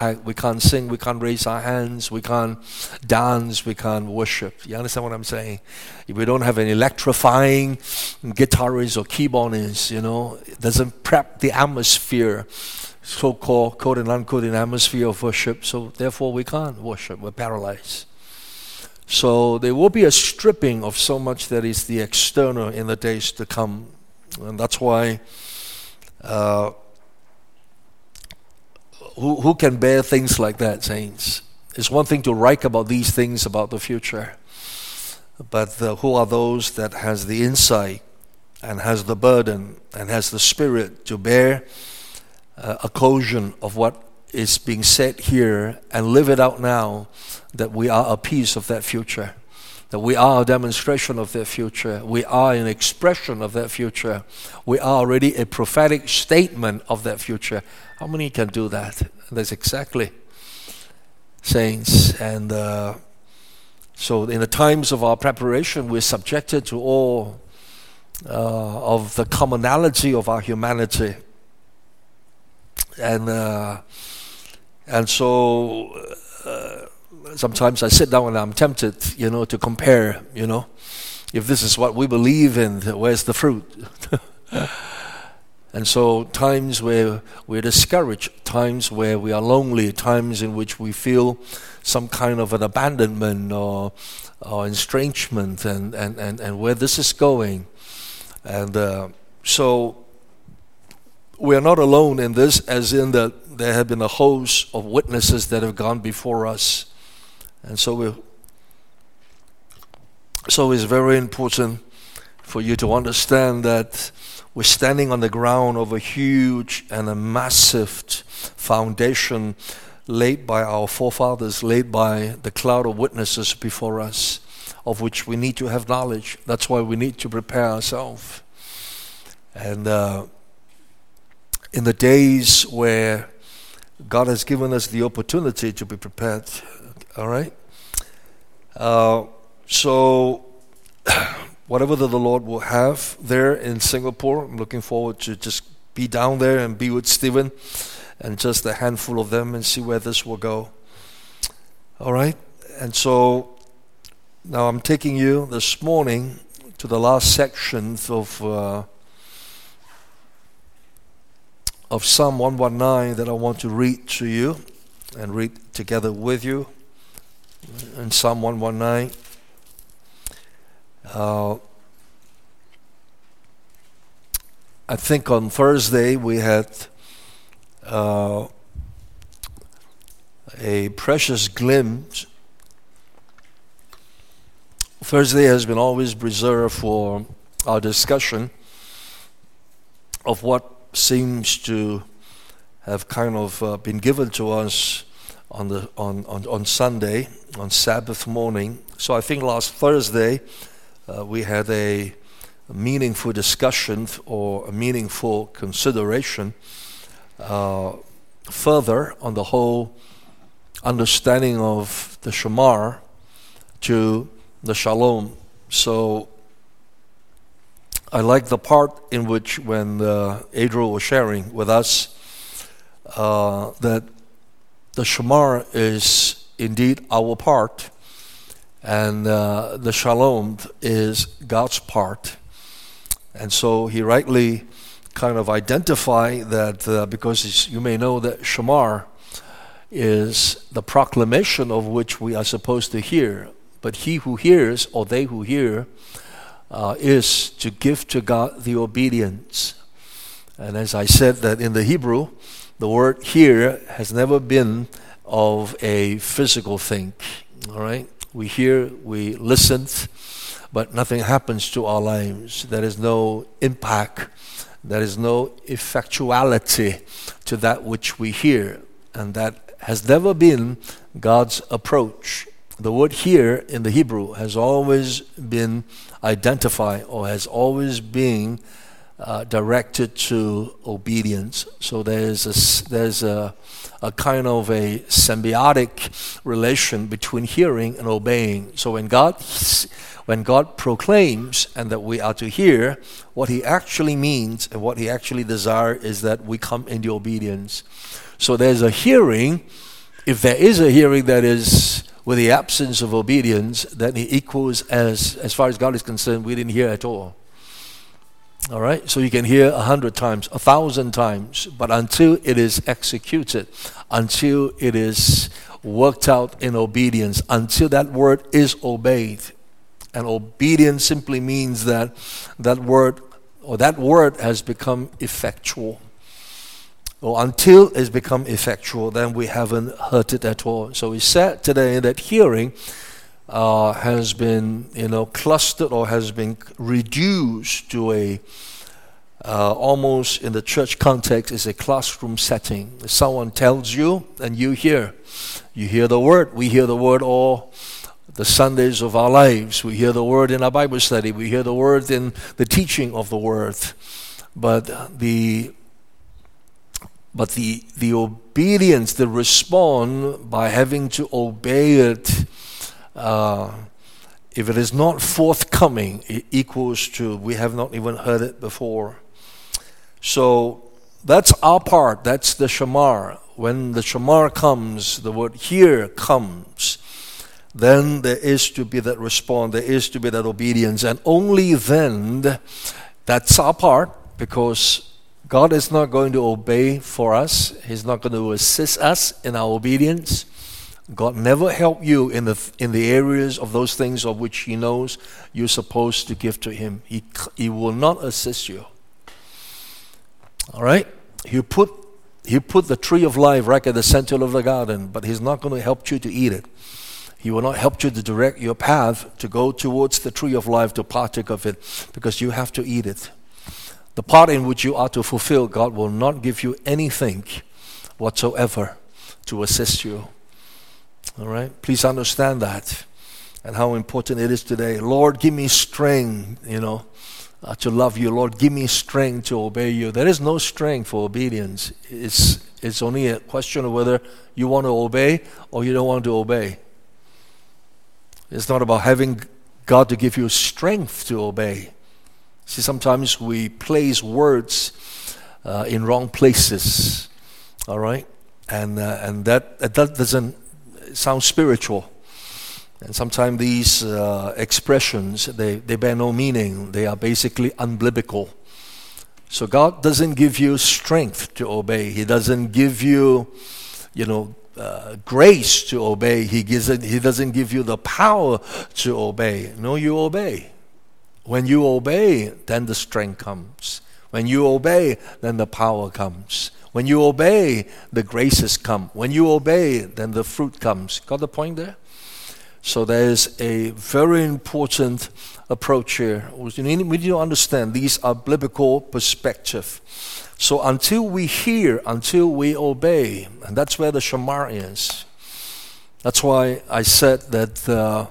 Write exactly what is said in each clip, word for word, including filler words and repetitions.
act, we can't sing, we can't raise our hands, we can't dance, we can't worship. You understand what I'm saying? If we don't have an electrifying guitarist or keyboardist, you know, it doesn't prep the atmosphere, so-called, quote and unquote, an atmosphere of worship. So therefore we can't worship, we're paralyzed. So there will be a stripping of so much that is the external in the days to come. And that's why uh, who, who can bear things like that, saints? It's one thing to write about these things about the future. But uh, who are those that has the insight and has the burden and has the spirit to bear uh, a caution of what is being said here and live it out now, that we are a piece of that future, that we are a demonstration of that future, we are an expression of that future, we are already a prophetic statement of that future. How many can do that? That's exactly, saints. And uh, so in the times of our preparation, we're subjected to all uh, of the commonality of our humanity. And uh, and so uh, sometimes I sit down and I'm tempted, you know, to compare, you know, if this is what we believe in, where's the fruit? And so times where we're discouraged, times where we are lonely, times in which we feel some kind of an abandonment or, or estrangement, and, and, and, and where this is going. And uh, so we are not alone in this, as in that there have been a host of witnesses that have gone before us. And so we, so it's very important for you to understand that we're standing on the ground of a huge and a massive foundation laid by our forefathers, laid by the cloud of witnesses before us, of which we need to have knowledge. That's why we need to prepare ourselves. And uh, in the days where God has given us the opportunity to be prepared, all right? Uh, so whatever that the Lord will have there in Singapore, I'm looking forward to just be down there and be with Stephen and just a handful of them and see where this will go. All right? And so now I'm taking you this morning to the last section of uh, of Psalm one nineteen that I want to read to you and read together with you. In Psalm one nineteen, uh, I think on Thursday we had uh, a precious glimpse. Thursday has been always reserved for our discussion of what seems to have kind of uh, been given to us on the on, on, on Sunday, on Sabbath morning. So I think last Thursday uh, we had a, a meaningful discussion or a meaningful consideration uh, further on the whole understanding of the Shamar to the Shalom. So I like the part in which when uh, Adriel was sharing with us uh, that the Shamar is indeed our part, and uh, the Shalom is God's part. And so he rightly kind of identified that uh, because you may know that Shamar is the proclamation of which we are supposed to hear, but he who hears, or they who hear, Uh, is to give to God the obedience. And as I said, that in the Hebrew, the word here has never been of a physical thing. All right? We hear, we listen, but nothing happens to our lives. There is no impact. There is no effectuality to that which we hear. And that has never been God's approach. The word here in the Hebrew has always been identified or has always been uh, directed to obedience. So there's a, there's a, a kind of a symbiotic relation between hearing and obeying. So when God when God proclaims and that we are to hear, what he actually means and what he actually desires is that we come into obedience. So there's a hearing if there is a hearing that is with the absence of obedience, then it equals as, as far as God is concerned, we didn't hear at all. All right? So you can hear a hundred times, a thousand times, but until it is executed, until it is worked out in obedience, until that word is obeyed. And obedience simply means that that word or that word has become effectual. Or until it's become effectual, then we haven't heard it at all. So we said today that hearing uh, has been, you know, clustered or has been reduced to a uh, almost in the church context is a classroom setting. If someone tells you and you hear, you hear the word. We hear the word all the Sundays of our lives. We hear the word in our Bible study. We hear the word in the teaching of the word. But the But the, the obedience, the respond by having to obey it, uh, if it is not forthcoming, it equals to we have not even heard it before. So that's our part. That's the shamar. When the shamar comes, the word hear comes, then there is to be that respond. There is to be that obedience. And only then, that's our part, because God is not going to obey for us. He's not going to assist us in our obedience. God never helped you in the in the areas of those things of which He knows you're supposed to give to Him. He He will not assist you. All right? He put He put the tree of life right at the center of the garden, but He's not going to help you to eat it. He will not help you to direct your path to go towards the tree of life to partake of it, because you have to eat it. The part in which you are to fulfill, God will not give you anything whatsoever to assist you. All right? Please understand that and how important it is today. Lord, give me strength, you know, uh, to love you. Lord, give me strength to obey you. There is no strength for obedience. It's, it's only a question of whether you want to obey or you don't want to obey. It's not about having God to give you strength to obey. See, sometimes we place words uh, in wrong places, all right? And uh, and that, that doesn't sound spiritual. And sometimes these uh, expressions, they, they bear no meaning. They are basically unbiblical. So God doesn't give you strength to obey. He doesn't give you, you know, uh, grace to obey. He gives it, He doesn't give you the power to obey. No, you obey. When you obey, then the strength comes. When you obey, then the power comes. When you obey, the graces come. When you obey, then the fruit comes. Got the point there? So there's a very important approach here. We need to understand these are biblical perspective. So until we hear, until we obey, and that's where the shamar is. That's why I said that uh,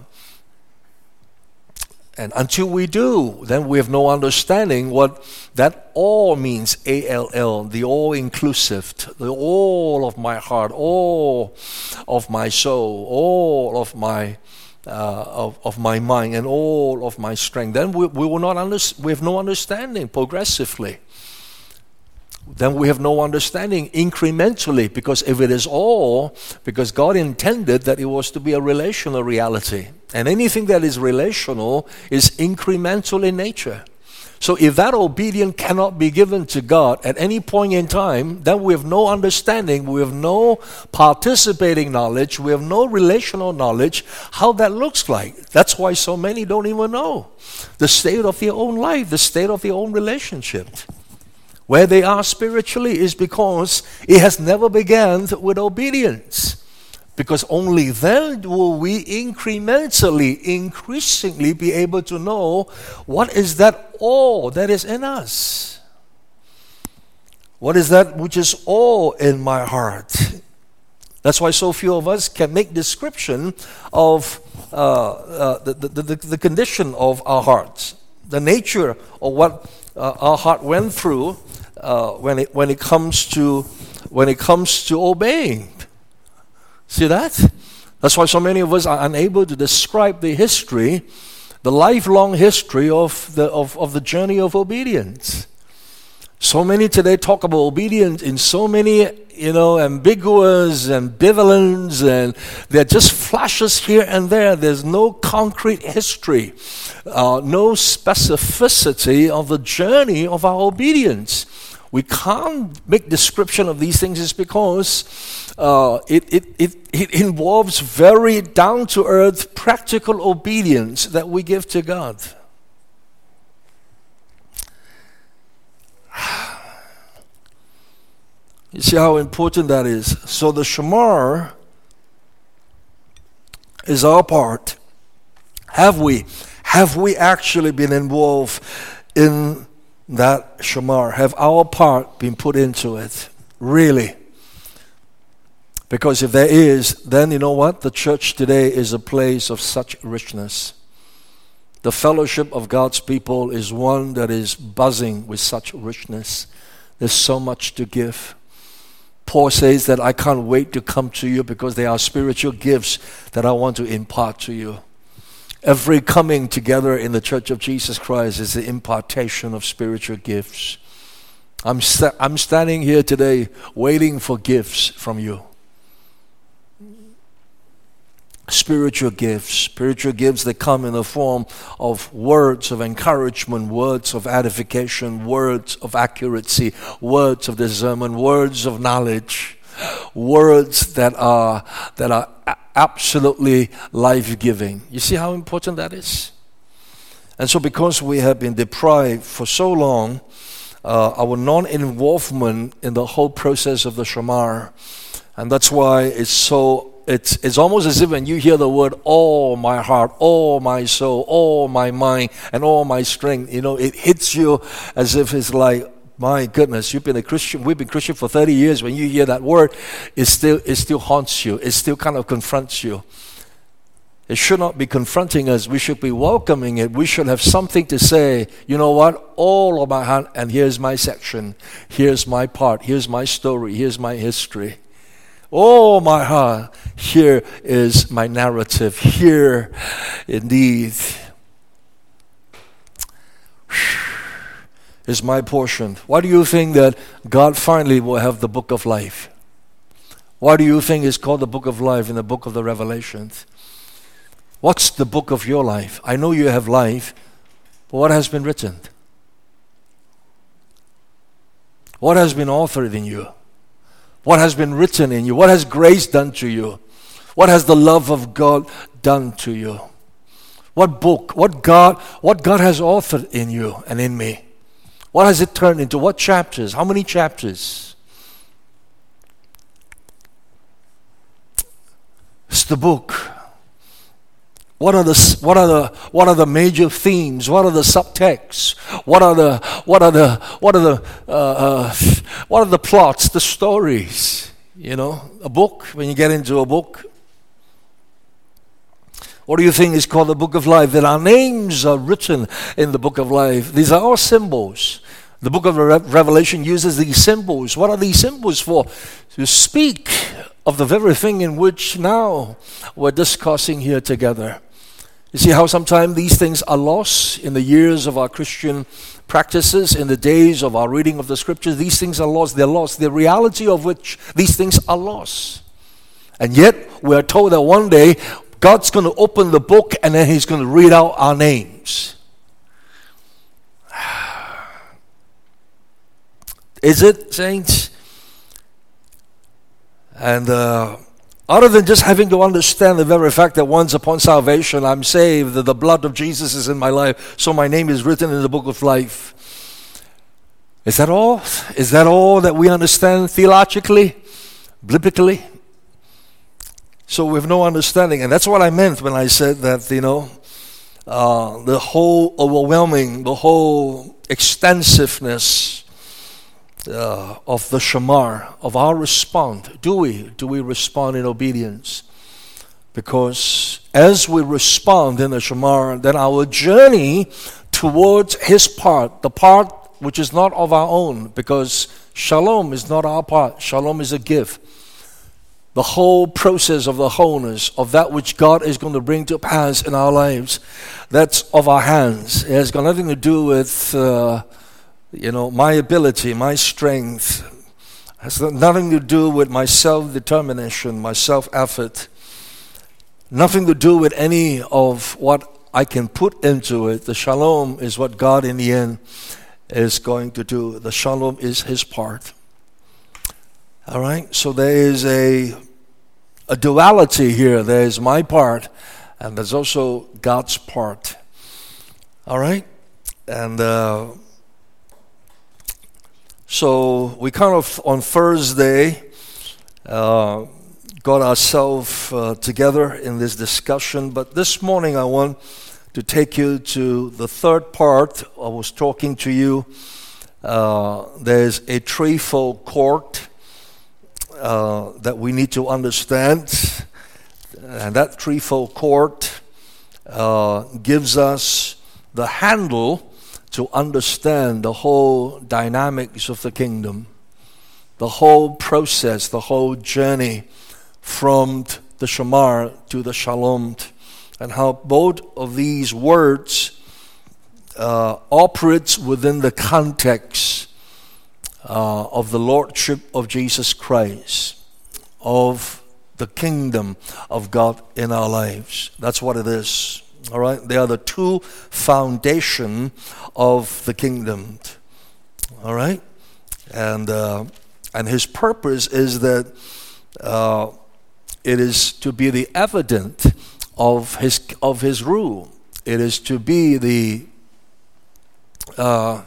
and until we do, then we have no understanding what that all means, A L L, the all-inclusive, the all of my heart, all of my soul, all of my uh, of, of my mind, and all of my strength. Then we, we will not under, we have no understanding progressively. Then we have no understanding incrementally, because if it is all, because God intended that it was to be a relational reality. And anything that is relational is incremental in nature. So if that obedience cannot be given to God at any point in time, then we have no understanding, we have no participating knowledge, we have no relational knowledge how that looks like. That's why so many don't even know the state of their own life, the state of their own relationship. Where they are spiritually is because it has never begun with obedience. Because only then will we incrementally, increasingly be able to know what is that all that is in us. What is that which is all in my heart? That's why so few of us can make description of uh, uh, the, the, the, the condition of our hearts, the nature of what uh, our heart went through uh, when it when it comes to when it comes to obeying. See that? That's why so many of us are unable to describe the history, the lifelong history of the of, of the journey of obedience. So many today talk about obedience in so many, you know, ambiguous, ambivalence, and they're just flashes here and there. There's no concrete history, uh, no specificity of the journey of our obedience. We can't make description of these things is because uh, it, it, it, it involves very down-to-earth, practical obedience that we give to God. You see how important that is. So the shamar is our part. Have we? Have we actually been involved in that shamar? Have our part been put into it? Really? Because if there is, then you know what? The church today is a place of such richness. The fellowship of God's people is one that is buzzing with such richness. There's so much to give. Paul says that I can't wait to come to you because there are spiritual gifts that I want to impart to you. Every coming together in the Church of Jesus Christ is the impartation of spiritual gifts. I'm, st- I'm standing here today waiting for gifts from you. Spiritual gifts, spiritual gifts that come in the form of words of encouragement, words of edification, words of accuracy, words of discernment, words of knowledge, words that are that are absolutely life-giving. You see how important that is? And so because we have been deprived for so long, uh, our non-involvement in the whole process of the shamar, and that's why it's so It's, it's almost as if when you hear the word, all my heart, all my soul, all my mind, and all my strength, you know, it hits you as if it's like, my goodness, you've been a Christian, we've been Christian for thirty years. When you hear that word, it still, it still haunts you. It still kind of confronts you. It should not be confronting us. We should be welcoming it. We should have something to say. You know what? All of my heart, and here's my section. Here's my part. Here's my story. Here's my history. Oh, my heart, here is my narrative. Here, indeed, is my portion. Why do you think that God finally will have the book of life? Why do you think it's called the book of life in the book of the Revelations? What's the book of your life? I know you have life, but what has been written? What has been authored in you? What has been written in you? What has grace done to you? What has the love of God done to you? What book, what God, what God has authored in you and in me? What has it turned into? What chapters? How many chapters? It's the book. What are the what are the what are the major themes? What are the subtexts? What are the what are the what are the uh, uh, what are the plots? The stories. You know, a book. When you get into a book, what do you think is called the book of life? That our names are written in the book of life. These are all symbols. The book of Re- Revelation uses these symbols. What are these symbols for? To speak of the very thing in which now we're discussing here together. You see how sometimes these things are lost in the years of our Christian practices, in the days of our reading of the scriptures. These things are lost. They're lost. The reality of which these things are lost. And yet we're told that one day God's going to open the book and then He's going to read out our names. Is it, saints? And uh, other than just having to understand the very fact that once upon salvation I'm saved, that the blood of Jesus is in my life, so my name is written in the book of life. Is that all? Is that all that we understand theologically, biblically? So we have no understanding. And that's what I meant when I said that, you know, uh, the whole overwhelming, the whole extensiveness Uh, of the shamar, of our response. Do we? Do we respond in obedience? Because as we respond in the shamar, then our journey towards His part, the part which is not of our own, because shalom is not our part. Shalom is a gift. The whole process of the wholeness of that which God is going to bring to pass in our lives, that's of our hands. It has got nothing to do with uh, you know, my ability, my strength, has nothing to do with my self-determination, my self-effort. Nothing to do with any of what I can put into it. The shalom is what God in the end is going to do. The shalom is His part. All right? So there is a, a duality here. There is my part, and there's also God's part. All right? And uh, so we kind of, on Thursday, uh, got ourselves uh, together in this discussion. But this morning I want to take you to the third part. I was talking to you. Uh, there's a threefold cord uh, that we need to understand. And that threefold cord uh, gives us the handle to understand the whole dynamics of the kingdom, the whole process, the whole journey from the shamar to the shalom, and how both of these words uh, operates within the context uh, of the lordship of Jesus Christ, of the kingdom of God in our lives. That's what it is. All right, they are the two foundation of the kingdom. All right, and uh, and His purpose is that uh, it is to be the evidence of His of His rule. It is to be the. Uh,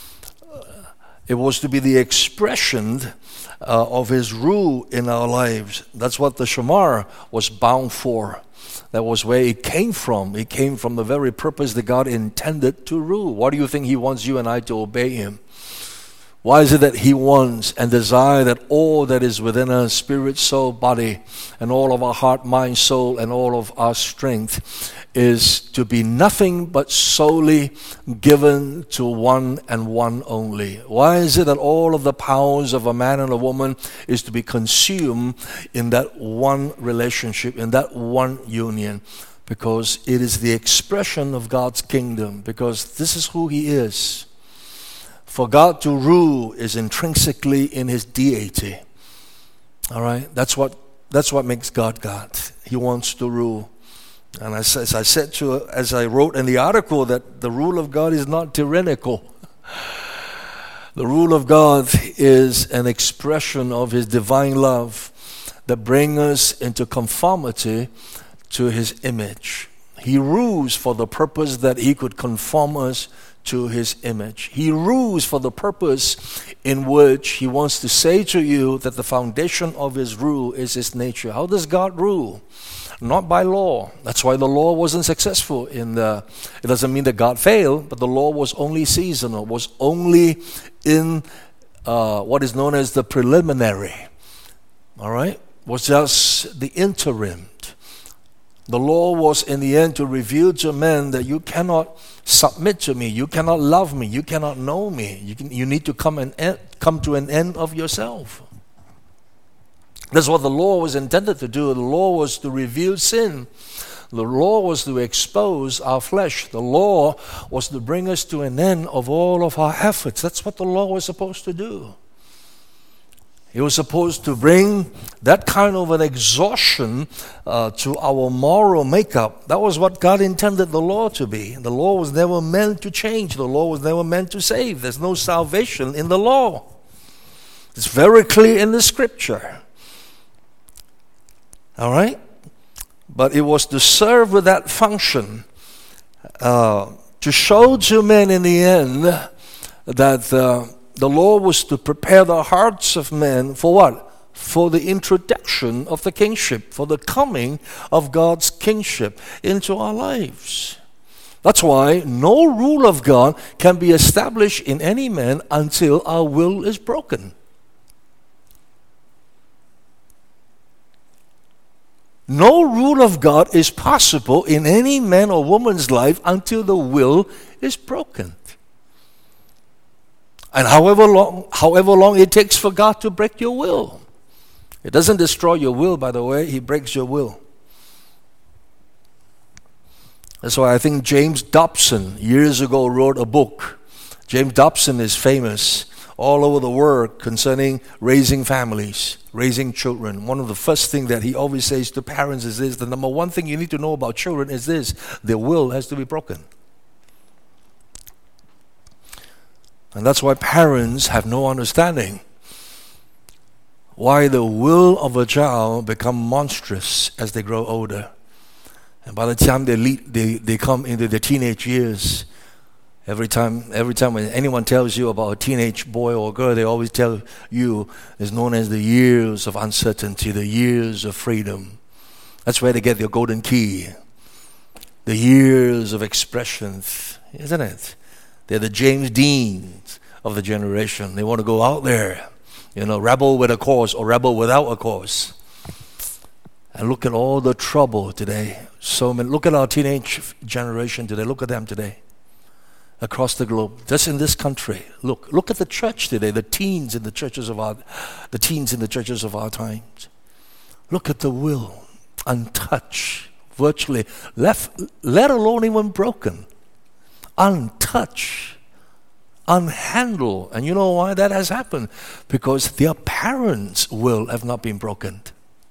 it was to be the expression uh, of His rule in our lives. That's what the shamar was bound for. That was where it came from. It came from the very purpose that God intended to rule. Why do you think He wants you and I to obey Him? Why is it that He wants and desires that all that is within us, spirit, soul, body, and all of our heart, mind, soul, and all of our strength is to be nothing but solely given to one and one only? Why is it that all of the powers of a man and a woman is to be consumed in that one relationship, in that one union? Because it is the expression of God's kingdom, because this is who He is. For God to rule is intrinsically in His deity. All right? That's what that's what makes God God. He wants to rule. And as, as I said to, as I wrote in the article, that the rule of God is not tyrannical. The rule of God is an expression of His divine love that brings us into conformity to His image. He rules for the purpose that He could conform us to His image. He rules for the purpose in which He wants to say to you that the foundation of His rule is His nature. How does God rule? Not by law. That's why the law wasn't successful. In the, it doesn't mean that God failed, but the law was only seasonal, was only in uh, what is known as the preliminary. All right? Was just the interim. The law was in the end to reveal to men that you cannot submit to me, you cannot love me, you cannot know me. You, can, you need to come and end, come to an end of yourself. That's what the law was intended to do. The law was to reveal sin. The law was to expose our flesh. The law was to bring us to an end of all of our efforts. That's what the law was supposed to do. It was supposed to bring that kind of an exhaustion uh, to our moral makeup. That was what God intended the law to be. The law was never meant to change. The law was never meant to save. There's no salvation in the law. It's very clear in the Scripture. All right? But it was to serve with that function, uh, to show to men in the end that uh, the law was to prepare the hearts of men for what? For the introduction of the kingship, for the coming of God's kingship into our lives. That's why no rule of God can be established in any man until our will is broken. No rule of God is possible in any man or woman's life until the will is broken. And however long, however long it takes for God to break your will. It doesn't destroy your will, by the way. He breaks your will. That's why I think James Dobson years ago wrote a book James Dobson is famous all over the world concerning raising families, raising children. One of the first things that he always says to parents is this: the number one thing you need to know about children is this: their will has to be broken. And that's why parents have no understanding why the will of a child become monstrous as they grow older. And by the time they lead, they, they come into their teenage years, every time every time when anyone tells you about a teenage boy or girl, they always tell you it's known as the years of uncertainty, the years of freedom. That's where they get their golden key. The years of expression, isn't it? They're the James Deans of the generation. They want to go out there, you know, rebel with a cause or rebel without a cause. And look at all the trouble today. So many, look at our teenage generation today. Look at them today. Across the globe, just in this country. Look, look at the church today, the teens in the churches of our the teens in the churches of our times. Look at the will, untouched, virtually left, let alone even broken. Untouched, unhandled. And you know why that has happened? Because their parents' will have not been broken.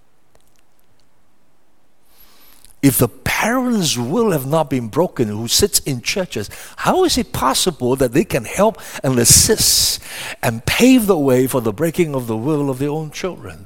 If the parents' will have not been broken, who sits in churches, how is it possible that they can help and assist and pave the way for the breaking of the will of their own children?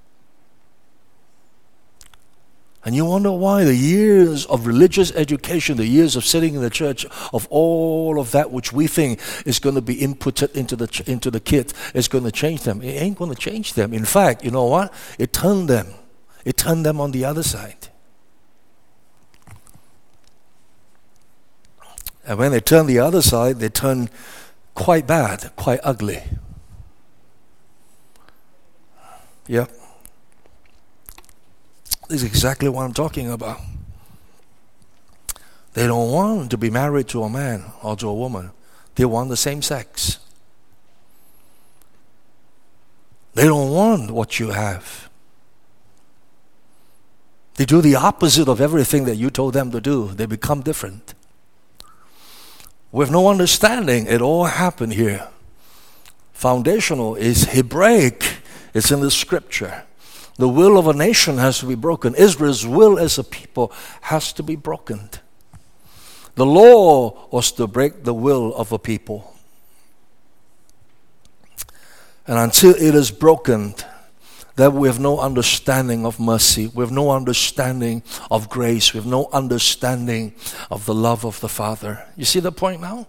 And you wonder why the years of religious education, the years of sitting in the church, of all of that which we think is going to be inputted into the ch- into the kids, is going to change them. It ain't going to change them. In fact, you know what? It turned them. It turned them on the other side. And when they turn the other side, they turn quite bad, quite ugly. Yep. This is exactly what I'm talking about. They don't want to be married to a man or to a woman. They want the same sex. They don't want what you have. They do the opposite of everything that you told them to do. They become different. With no understanding, it all happened here. Foundational is Hebraic. It's in the scripture. The will of a nation has to be broken. Israel's will as a people has to be broken. The law was to break the will of a people. And until it is broken, that we have no understanding of mercy, we have no understanding of grace, we have no understanding of the love of the Father. You see the point now?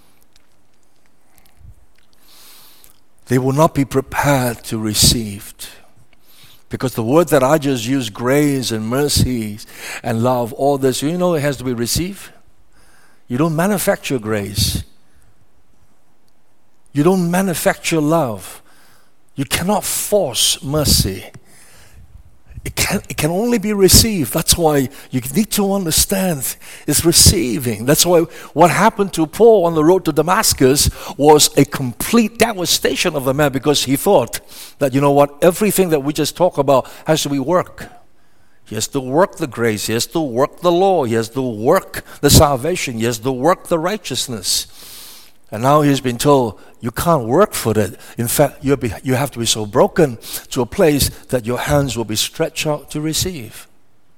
They will not be prepared to receive. Because the word that I just used, grace and mercy and love, all this, you know it has to be received. You don't manufacture grace. You don't manufacture love. You cannot force mercy. It can, it can only be received. That's why you need to understand it's receiving. That's why what happened to Paul on the road to Damascus was a complete devastation of the man, because he thought that, you know what, everything that we just talked about has to be work. He has to work the grace. He has to work the law. He has to work the salvation. He has to work the righteousness. And now he's been told, you can't work for that. In fact, you'll be, you have to be so broken to a place that your hands will be stretched out to receive.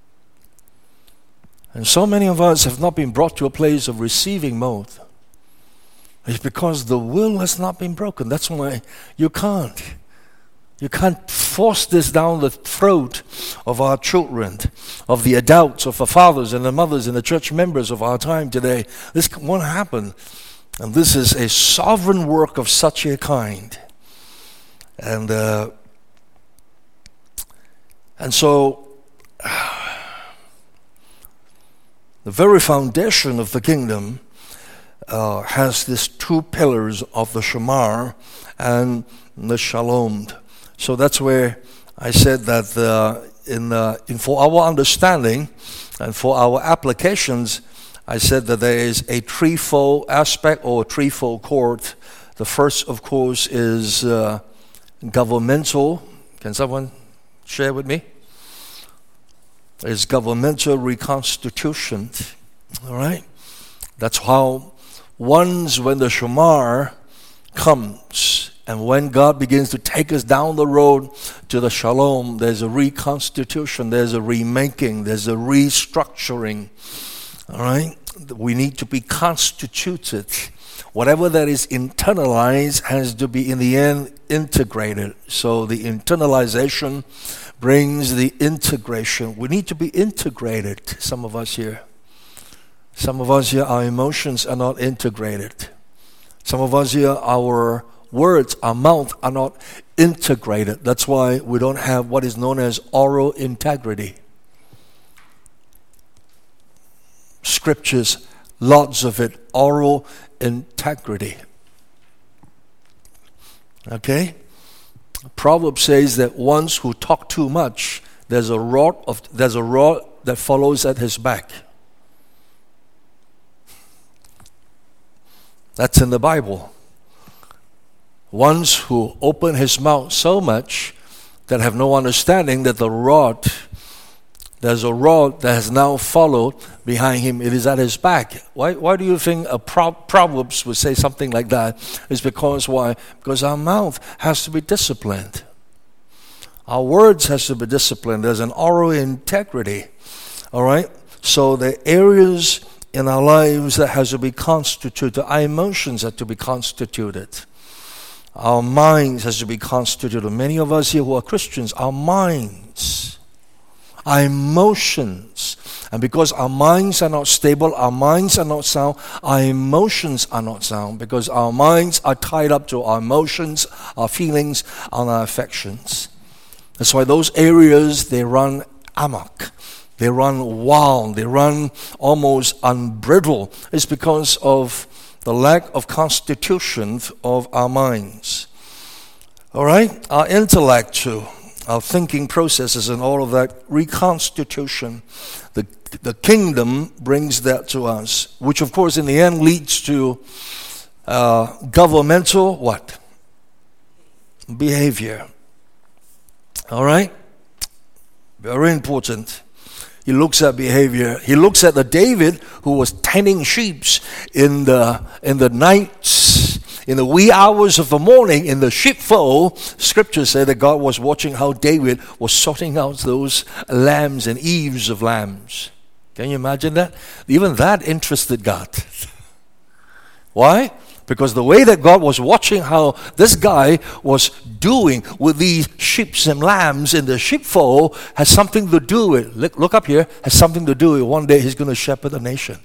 And so many of us have not been brought to a place of receiving mode. It's because the will has not been broken. That's why you can't. You can't force this down the throat of our children, of the adults, of the fathers and the mothers and the church members of our time today. This won't happen. And this is a sovereign work of such a kind. And uh, and so the very foundation of the kingdom uh, has these two pillars of the shamar and the shalom. So that's where I said that uh, in, uh, in for our understanding and for our applications, I said that there is a threefold aspect or a threefold cord. The first, of course, is uh, governmental. Can someone share with me? It's governmental reconstitution. All right? That's how once when the Shamar comes, and when God begins to take us down the road to the Shalom, there's a reconstitution, there's a remaking, there's a restructuring. All right? We need to be constituted. Whatever that is internalized has to be, in the end, integrated. So the internalization brings the integration. We need to be integrated, some of us here. Some of us here, our emotions are not integrated. Some of us here, our words, our mouth are not integrated. That's why we don't have what is known as oral integrity. Scriptures, lots of it, oral integrity. Okay? Proverbs says that ones who talk too much, there's a rod of there's a rod that follows at his back. That's in the Bible. Ones who open his mouth so much that have no understanding that the rod, there's a rod that has now followed behind him. It is at his back. Why Why do you think a Pro- Proverbs would say something like that? It's because why? Because our mouth has to be disciplined. Our words has to be disciplined. There's an oral integrity. All right? So the areas in our lives that has to be constituted, our emotions have to be constituted. Our minds has to be constituted. Many of us here who are Christians, our minds, our emotions. And because our minds are not stable, our minds are not sound, our emotions are not sound, because our minds are tied up to our emotions, our feelings, and our affections. That's why those areas, they run amok. They run wild. They run almost unbridled. It's because of the lack of constitution of our minds. All right? Our intellect too. Our thinking processes and all of that reconstitution. The, the kingdom brings that to us, which of course in the end leads to uh, governmental what? Behavior. All right? Very important. He looks at behavior. He looks at the David who was tending sheep in the in the nights, in the wee hours of the morning, in the sheepfold. Scriptures say that God was watching how David was sorting out those lambs and eaves of lambs. Can you imagine that? Even that interested God. Why? Because the way that God was watching how this guy was doing with these sheep and lambs in the sheepfold has something to do with, look, look up here, has something to do with one day he's going to shepherd a nation.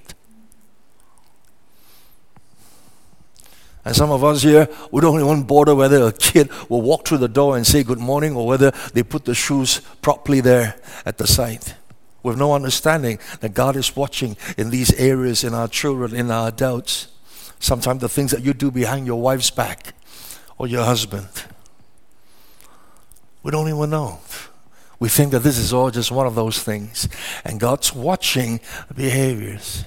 And some of us here, we don't even bother whether a kid will walk through the door and say good morning or whether they put the shoes properly there at the side. We have no understanding that God is watching in these areas, in our children, in our adults. Sometimes the things that you do behind your wife's back or your husband. We don't even know. We think that this is all just one of those things. And God's watching behaviors.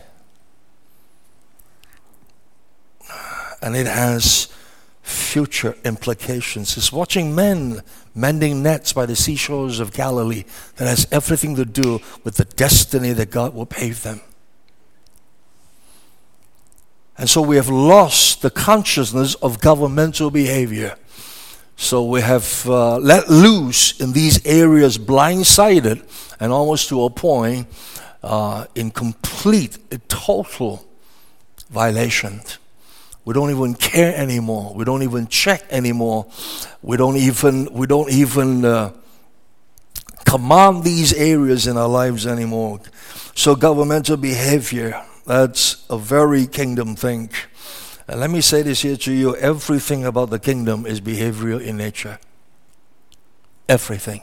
And it has future implications. He's watching men mending nets by the seashores of Galilee. That has everything to do with the destiny that God will pave them. And so we have lost the consciousness of governmental behavior. So we have uh, let loose in these areas, blindsided, and almost to a point uh, in complete, total violation. We don't even care anymore. We don't even check anymore. We don't even we don't even uh, command these areas in our lives anymore. So governmental behavior. That's a very kingdom thing. And let me say this here to you. Everything about the kingdom is behavioral in nature. Everything.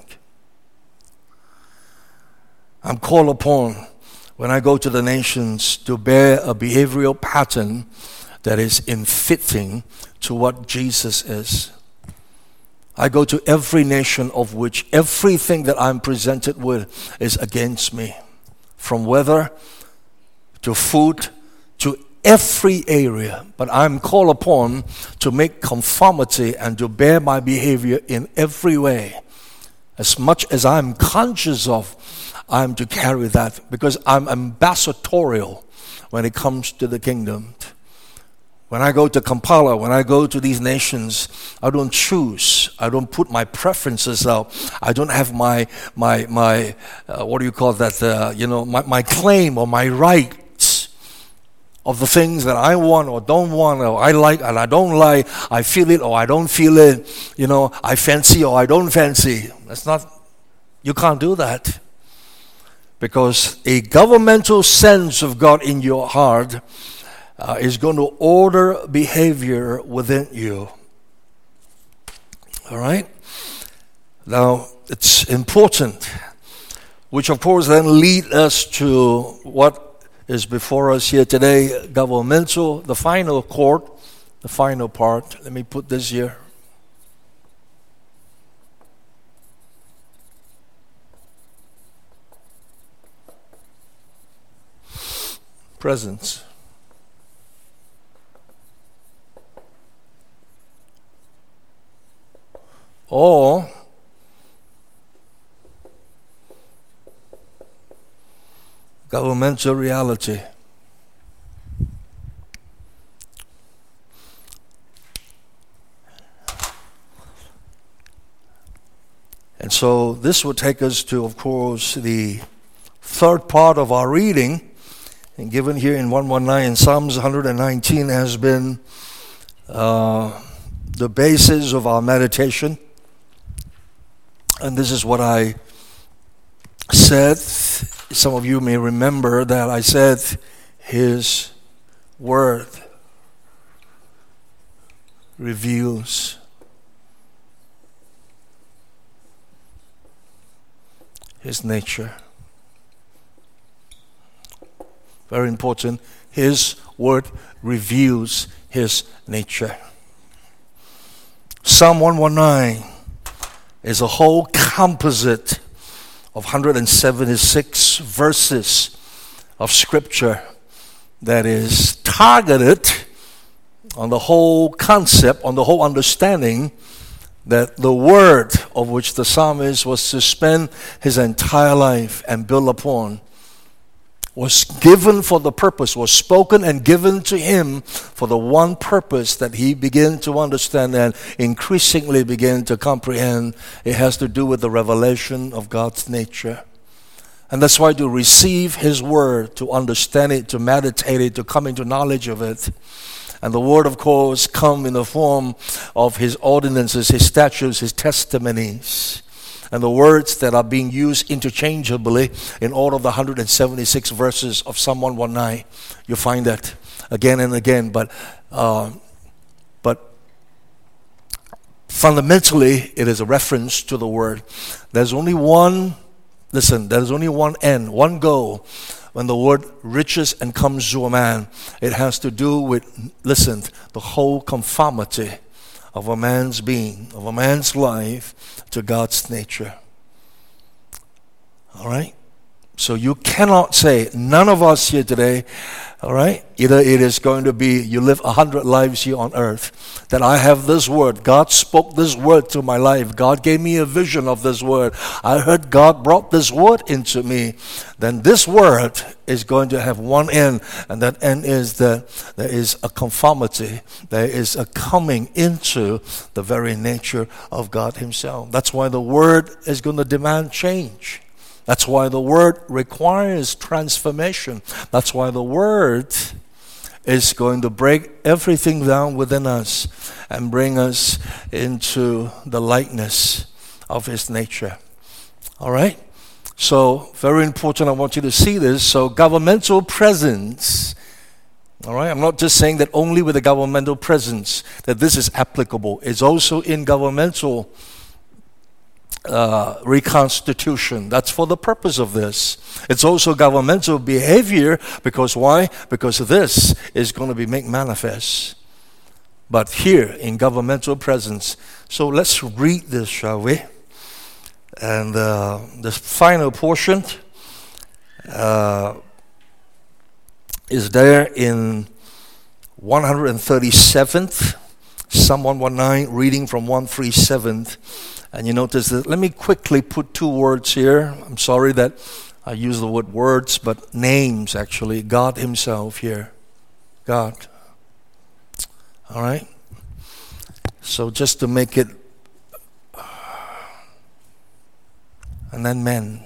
I'm called upon when I go to the nations to bear a behavioral pattern that is in fitting to what Jesus is. I go to every nation of which everything that I'm presented with is against me. From weather to food, to every area. But I'm called upon to make conformity and to bear my behavior in every way. As much as I'm conscious of, I'm to carry that because I'm ambassadorial when it comes to the kingdom. When I go to Kampala, when I go to these nations, I don't choose. I don't put my preferences out. I don't have my, my, my uh, what do you call that, uh, you know, my, my claim or my rights of the things that I want or don't want, or I like and I don't like, I feel it or I don't feel it, you know, I fancy or I don't fancy. That's not, you can't do that. Because a governmental sense of God in your heart Uh, is going to order behavior within you. All right? Now, it's important, which of course then lead us to what is before us here today, governmental, the final court, the final part. Let me put this here. Presence. Or governmental reality. And so this would take us to, of course, the third part of our reading, and given here in one nineteen, Psalms one nineteen has been uh, the basis of our meditation. And this is what I said. Some of you may remember that I said His Word reveals His nature. Very important. His Word reveals His nature. Psalm one nineteen is a whole composite of one hundred seventy-six verses of Scripture that is targeted on the whole concept, on the whole understanding that the Word of which the psalmist was to spend his entire life and build upon was given for the purpose, was spoken and given to him for the one purpose that he began to understand and increasingly began to comprehend. It has to do with the revelation of God's nature. And that's why to receive His Word, to understand it, to meditate it, to come into knowledge of it. And the Word, of course, come in the form of His ordinances, His statutes, His testimonies. And the words that are being used interchangeably in all of the one hundred seventy-six verses of Psalm one nineteen. You find that again and again. But, uh, but fundamentally, it is a reference to the Word. There's only one, listen, there's only one end, one goal. When the word reaches and comes to a man, it has to do with, listen, the whole conformity of a man's being, of a man's life to God's nature. All right? So you cannot say, none of us here today, all right, either it is going to be you live a hundred lives here on earth, that I have this word, God spoke this word to my life, God gave me a vision of this word, I heard God brought this word into me, then this word is going to have one end, and that end is that there is a conformity, there is a coming into the very nature of God Himself. That's why the word is going to demand change. That's why the Word requires transformation. That's why the Word is going to break everything down within us and bring us into the likeness of His nature. All right? So, very important, I want you to see this. So, governmental presence. All right? I'm not just saying that only with the governmental presence that this is applicable. It's also in governmental Uh, reconstitution. That's for the purpose of this. It's also governmental behavior because why? Because this is going to be made manifest. But here in governmental presence. So let's read this, shall we? And uh, the final portion uh, is there in one thirty-seventh, Psalm one nineteen, reading from one thirty-seven. And you notice that, let me quickly put two words here. I'm sorry that I use the word words, but names actually. God Himself here. God. All right? So just to make it, and then men.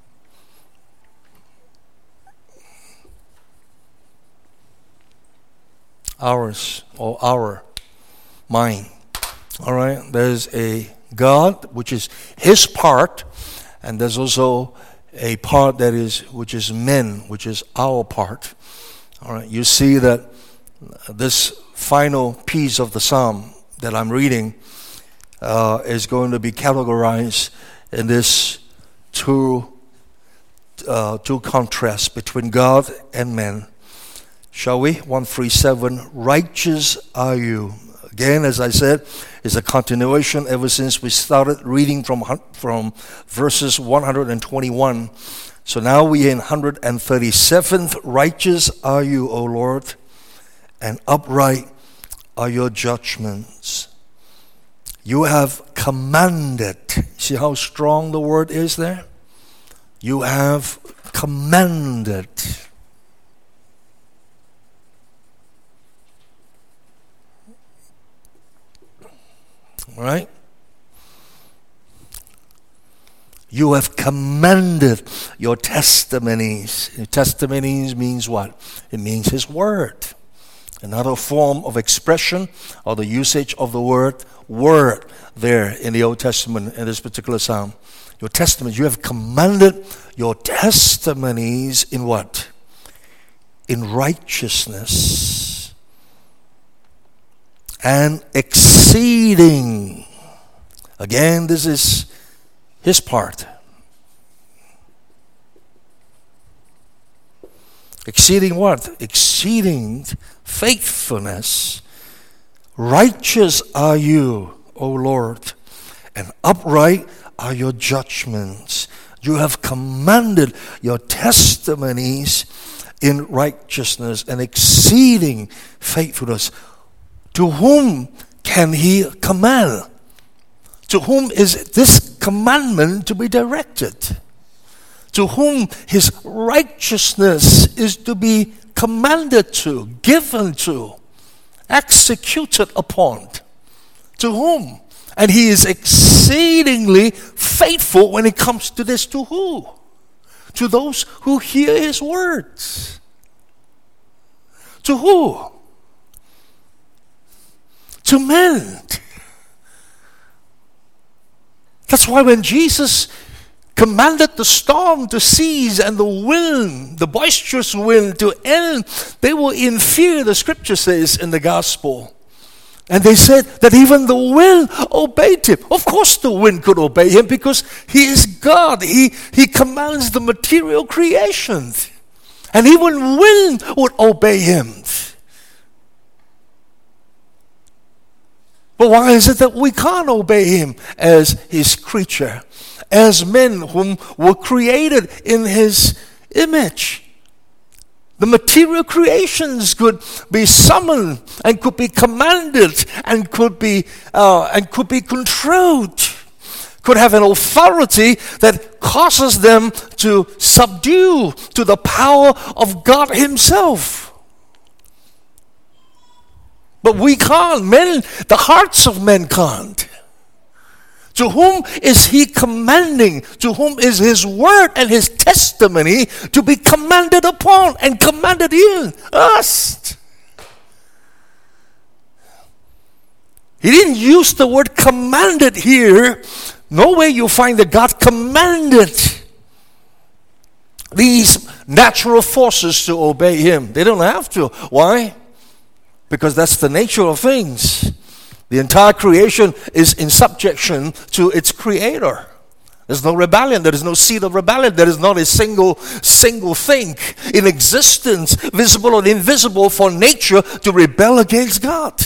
Ours, or our, mine. All right? There's a God, which is his part, and there's also a part that is, which is men, which is our part. All right? You see that this final piece of the psalm that I'm reading uh, is going to be categorized in this two, uh, two contrasts between God and man. Shall we? one thirty-seven, righteous are you. Again, as I said, it's a continuation ever since we started reading from, from verses one hundred twenty-one. So now we're in one thirty-seventh, righteous are you, O Lord, and upright are your judgments. You have commanded. See how strong the word is there? You have commanded. All right? You have commanded your testimonies. Testimonies means what? It means his word. Another form of expression or the usage of the word word there in the Old Testament in this particular psalm. Your testimonies. You have commanded your testimonies in what? In righteousness and exceeding. Again, this is his part. Exceeding what? Exceeding faithfulness. Righteous are you, O Lord, and upright are your judgments. You have commanded your testimonies in righteousness and exceeding faithfulness. To whom can he command? To whom is this commandment to be directed? To whom his righteousness is to be commanded to, given to, executed upon. To whom? And he is exceedingly faithful when it comes to this. To who? To those who hear his words. To who? To men. That's why when Jesus commanded the storm to cease and the wind, the boisterous wind to end, they were in fear, the scripture says in the gospel. And they said that even the wind obeyed him. Of course the wind could obey him because he is God. He, he commands the material creation. And even wind would obey him. But why is it that we can't obey him as his creature, as men whom were created in his image? The material creations could be summoned and could be commanded and could be uh, and could be controlled, could have an authority that causes them to subdue to the power of God himself. But we can't. Men, the hearts of men can't. To whom is he commanding? To whom is his word and his testimony to be commanded upon and commanded in? Us. He didn't use the word commanded here. Nowhere you find that God commanded these natural forces to obey him. They don't have to. Why? Because that's the nature of things. The entire creation is in subjection to its creator. There's no rebellion. There is no seed of rebellion. There is not a single, single thing in existence, visible or invisible, for nature to rebel against God.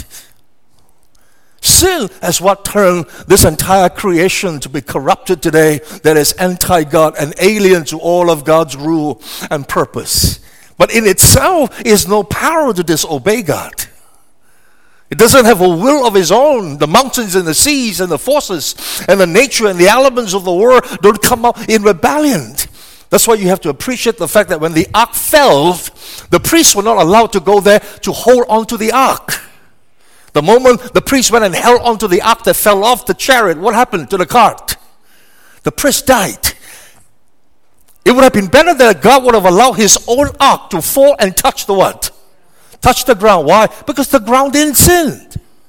Sin is what turned this entire creation to be corrupted today, that is anti-God and alien to all of God's rule and purpose. But in itself is no power to disobey God. It doesn't have a will of its own. The mountains and the seas and the forces and the nature and the elements of the world don't come out in rebellion. That's why you have to appreciate the fact that when the ark fell, the priests were not allowed to go there to hold on to the ark. The moment the priest went and held onto the ark that fell off the chariot, what happened to the cart? The priest died. It would have been better that God would have allowed his own ark to fall and touch the what? Touch the ground. Why? Because the ground didn't sin.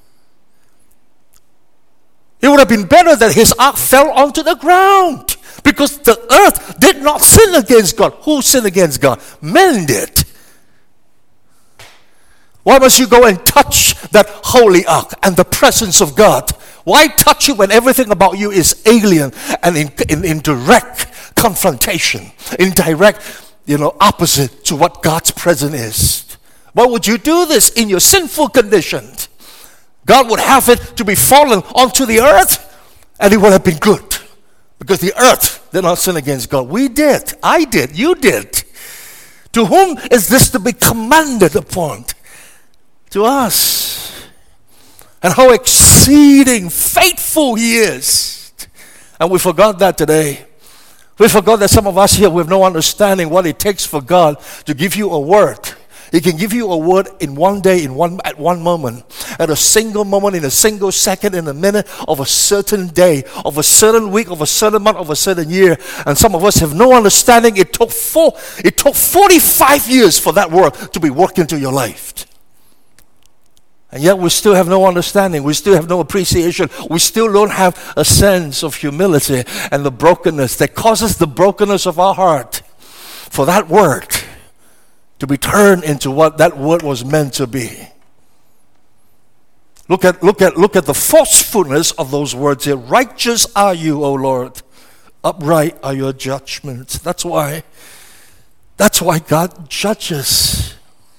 It would have been better that his ark fell onto the ground, because the earth did not sin against God. Who sinned against God? Men did. Why must you go and touch that holy ark and the presence of God? Why touch it when everything about you is alien and in, in, in direct confrontation, in direct, you know, opposite to what God's presence is? Why would you do this in your sinful condition? God would have it to be fallen onto the earth, and it would have been good, because the earth did not sin against God. We did. I did. You did. To whom is this to be commended upon? To us. And how exceeding faithful he is. And we forgot that today. We forgot that some of us here, we have no understanding what it takes for God to give you a word. He can give you a word in one day, in one at one moment, at a single moment, in a single second, in a minute of a certain day, of a certain week, of a certain month, of a certain year. And some of us have no understanding. It took four, it took forty-five years for that word to be worked into your life. And yet we still have no understanding. We still have no appreciation. We still don't have a sense of humility and the brokenness that causes the brokenness of our heart for that word to be turned into what that word was meant to be. Look at, look at, look at the forcefulness of those words here. Righteous are you, O Lord. Upright are your judgments. That's why, that's why God judges.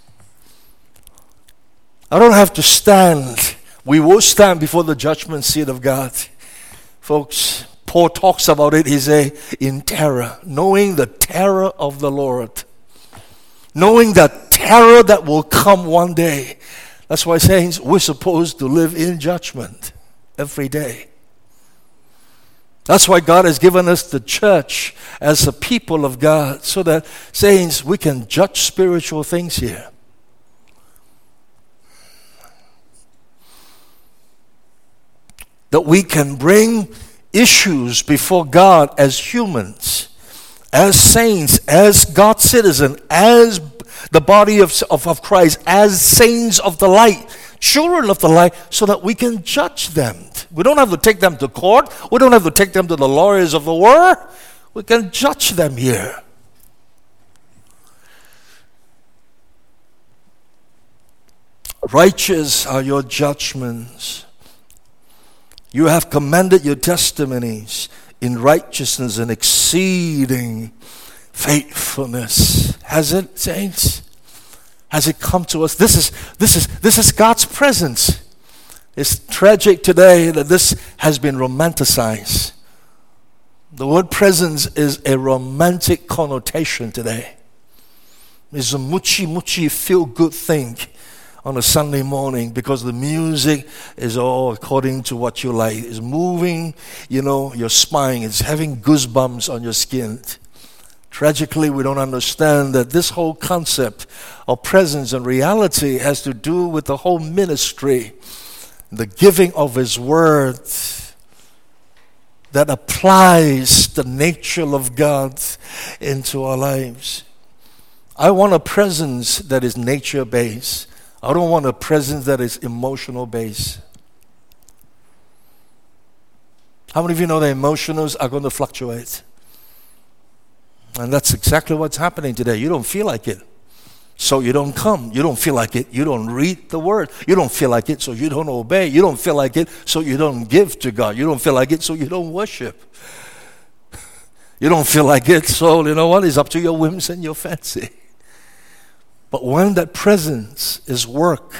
I don't have to stand. We will stand before the judgment seat of God. Folks, Paul talks about it, he says, in terror, knowing the terror of the Lord. Knowing the terror that will come one day. That's why, saints, we're supposed to live in judgment every day. That's why God has given us the church as a people of God, so that, saints, we can judge spiritual things here. That we can bring issues before God as humans, as saints, as God's citizen, as the body of, of, of Christ, as saints of the light, children of the light, so that we can judge them. We don't have to take them to court. We don't have to take them to the lawyers of the world. We can judge them here. Righteous are your judgments. You have commanded your testimonies in righteousness and exceeding faithfulness. Has it, saints? Has it come to us? This is this is this is God's presence. It's tragic today that this has been romanticized. The word presence is a romantic connotation today. It's a muchi muchi feel good thing on a Sunday morning, because the music is all according to what you like. It's moving, you know, your spine. It's having goosebumps on your skin. Tragically, we don't understand that this whole concept of presence and reality has to do with the whole ministry, the giving of His Word that applies the nature of God into our lives. I want a presence that is nature-based. I don't want a presence that is emotional based. How many of you know that emotions are going to fluctuate? And that's exactly what's happening today. You don't feel like it, so you don't come. You don't feel like it, you don't read the Word. You don't feel like it, so you don't obey. You don't feel like it, so you don't give to God. You don't feel like it, so you don't worship. You don't feel like it, so you know what? It's up to your whims and your fancy. But when that presence is worked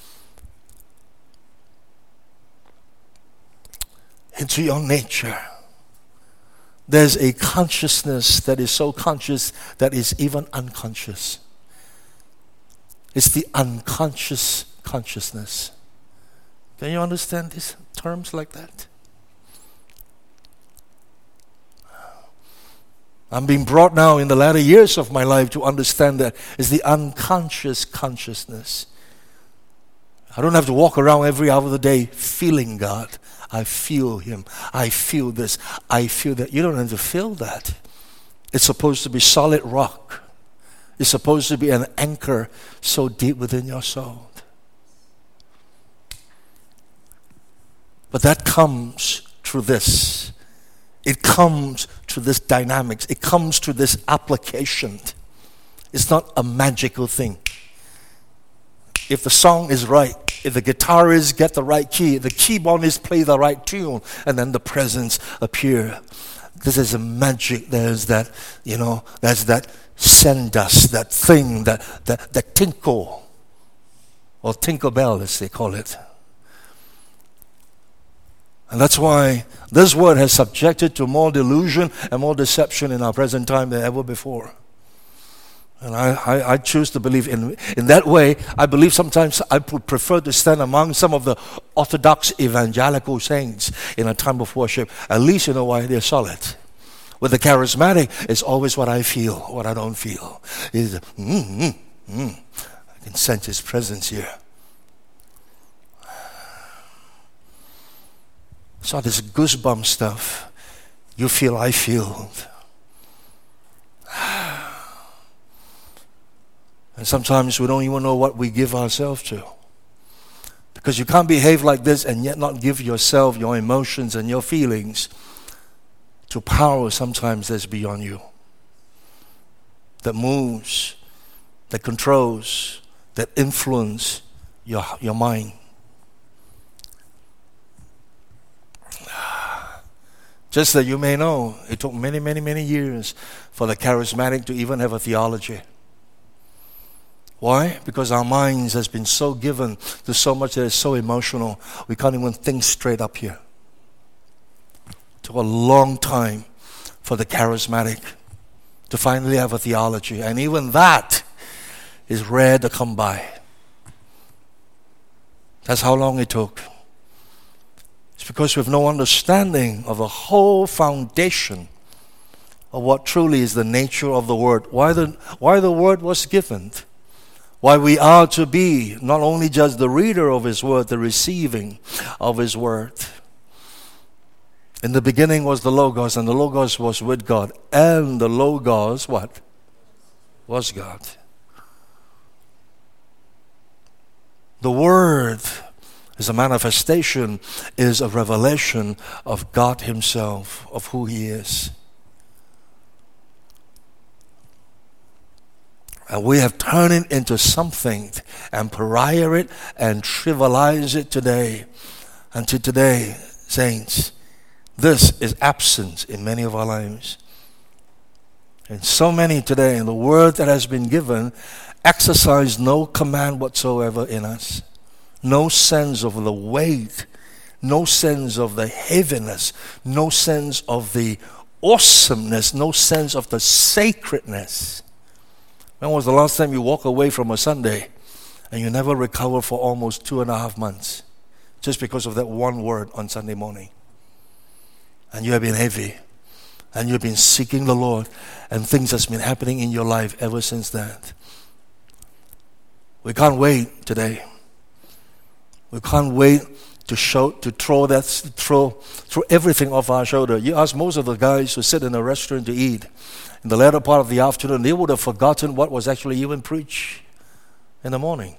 into your nature, there's a consciousness that is so conscious that is even unconscious. It's the unconscious consciousness. Can you understand these terms like that? I'm being brought now in the latter years of my life to understand that it's the unconscious consciousness. I don't have to walk around every hour of the day feeling God. I feel Him. I feel this. I feel that. You don't have to feel that. It's supposed to be solid rock. It's supposed to be an anchor so deep within your soul. But that comes through this. It comes through this dynamics. It comes through this application. It's not a magical thing. If the song is right, if the guitarists get the right key, the keyboardists play the right tune, and then the presence appear. This is a magic. There's that, you know, there's that send dust, that thing, that that that tinkle, or tinkle bell as they call it. And that's why this word has subjected to more delusion and more deception in our present time than ever before. And I, I, I choose to believe in in that way. I believe sometimes I would prefer to stand among some of the Orthodox evangelical saints in a time of worship. At least you know why they're solid. With the charismatic, it's always what I feel, what I don't feel. It's, mm, mm, mm. I can sense His presence here. So this goosebump stuff, you feel, I feel. And sometimes we don't even know what we give ourselves to. Because you can't behave like this and yet not give yourself, your emotions and your feelings to power sometimes that's beyond you. That moves, that controls, that influences your, your mind. Just that you may know, it took many, many, many years for the charismatic to even have a theology. Why? Because our minds has been so given to so much that is so emotional, we can't even think straight up here. It took a long time for the charismatic to finally have a theology, and even that is rare to come by. That's how long it took. It's because we have no understanding of the whole foundation of what truly is the nature of the Word. Why the, why the Word was given. Why we are to be not only just the reader of His Word, the receiving of His Word. In the beginning was the Logos, and the Logos was with God. And the Logos, what? Was God. The Word is a manifestation, is a revelation of God Himself, of who He is. And we have turned it into something and pariah it and trivialize it today. And to today, saints, this is absent in many of our lives. And so many today, in the word that has been given, exercise no command whatsoever in us. No sense of the weight, no sense of the heaviness, no sense of the awesomeness, no sense of the sacredness. When was the last time you walked away from a Sunday and you never recovered for almost two and a half months just because of that one word on Sunday morning? And you have been heavy and you've been seeking the Lord, and things that's been happening in your life ever since that. We can't wait today. We can't wait to show, to throw that, throw, throw everything off our shoulder. You ask most of the guys who sit in a restaurant to eat in the latter part of the afternoon, they would have forgotten what was actually even preached in the morning.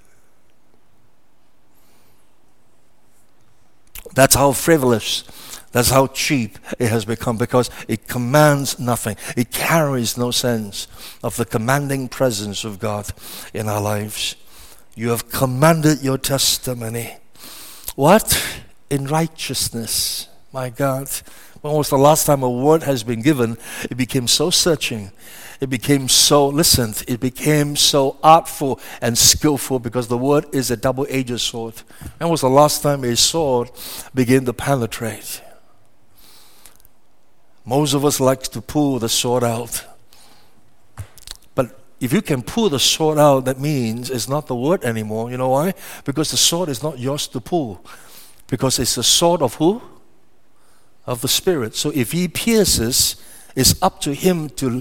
That's how frivolous, that's how cheap it has become, because it commands nothing. It carries no sense of the commanding presence of God in our lives. You have commanded your testimony. What? In righteousness. My God. When was the last time a word has been given, it became so searching. It became so, listen, it became so artful and skillful, because the word is a double-edged sword. When was the last time a sword began to penetrate? Most of us like to pull the sword out. But if you can pull the sword out, that means it's not the word anymore. You know why? Because the sword is not yours to pull. Because it's the sword of who? Of the Spirit. So if He pierces, it's up to Him to,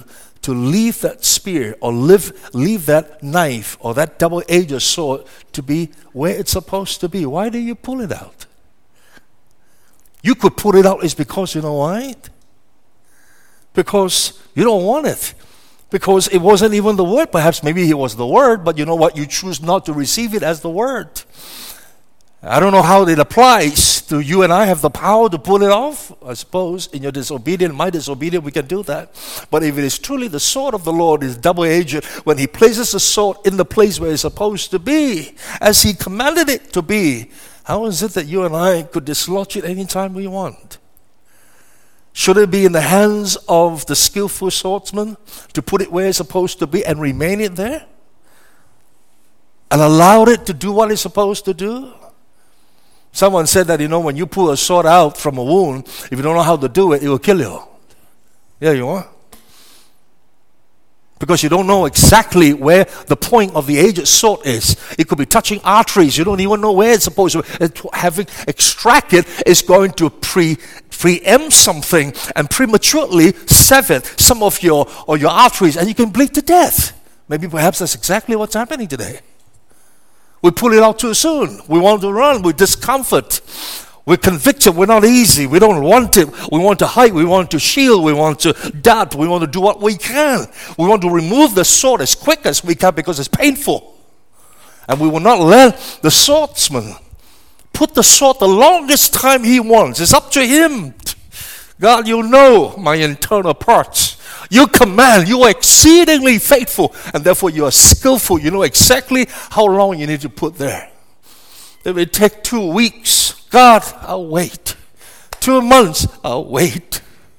to leave that spear or live, leave that knife or that double-edged sword to be where it's supposed to be? Why do you pull it out? You could pull it out is because, you know why? Because you don't want it. Because it wasn't even the word. Perhaps maybe it was the word, but you know what? You choose not to receive it as the word. I don't know how it applies to you and I have the power to pull it off. I suppose in your disobedience, my disobedience, we can do that. But if it is truly the sword of the Lord is double-edged, when He places the sword in the place where it's supposed to be, as He commanded it to be, how is it that you and I could dislodge it anytime we want? Should it be in the hands of the skillful swordsman to put it where it's supposed to be and remain it there? And allow it to do what it's supposed to do? Someone said that, you know, when you pull a sword out from a wound, if you don't know how to do it, it will kill you. Yeah, you are. Because you don't know exactly where the point of the edged sword is. It could be touching arteries. You don't even know where it's supposed to. Having extracted is going to pre preempt something and prematurely sever some of your or your arteries, and you can bleed to death. Maybe perhaps that's exactly what's happening today. We pull it out too soon. We want to run with discomfort. We're convicted. We're not easy. We don't want it. We want to hide. We want to shield. We want to dart. We want to do what we can. We want to remove the sword as quick as we can because it's painful. And we will not let the swordsman put the sword the longest time he wants. It's up to him. God, you know my internal parts. You command. You are exceedingly faithful. And therefore you are skillful. You know exactly how long you need to put there. It may take two weeks. God, I'll wait. Two months, I'll wait.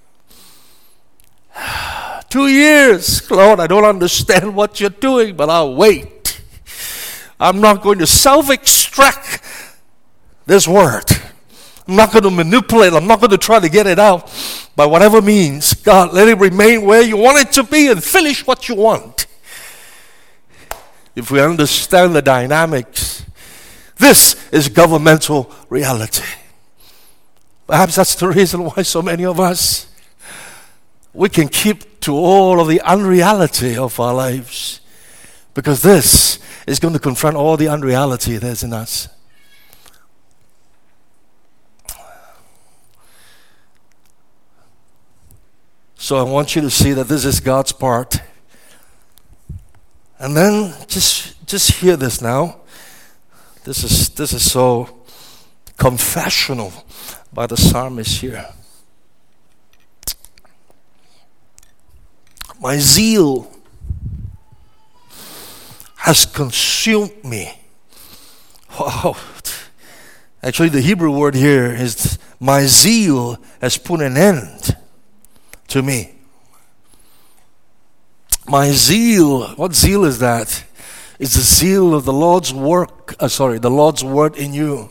Two years, Lord, I don't understand what you're doing, but I'll wait. I'm not going to self-extract this word. I'm not going to manipulate. I'm not going to try to get it out by whatever means. God, let it remain where you want it to be and finish what you want. If we understand the dynamics, this is governmental reality. Perhaps that's the reason why so many of us, we can keep to all of the unreality of our lives. Because this is going to confront all the unreality there's in us. So I want you to see that this is God's part. And then just, just hear this now. This is this is so confessional by the psalmist here. My zeal has consumed me. Wow. Actually, the Hebrew word here is my zeal has put an end to me. My zeal, what zeal is that? It's the zeal of the Lord's work, uh, sorry, the Lord's word in you.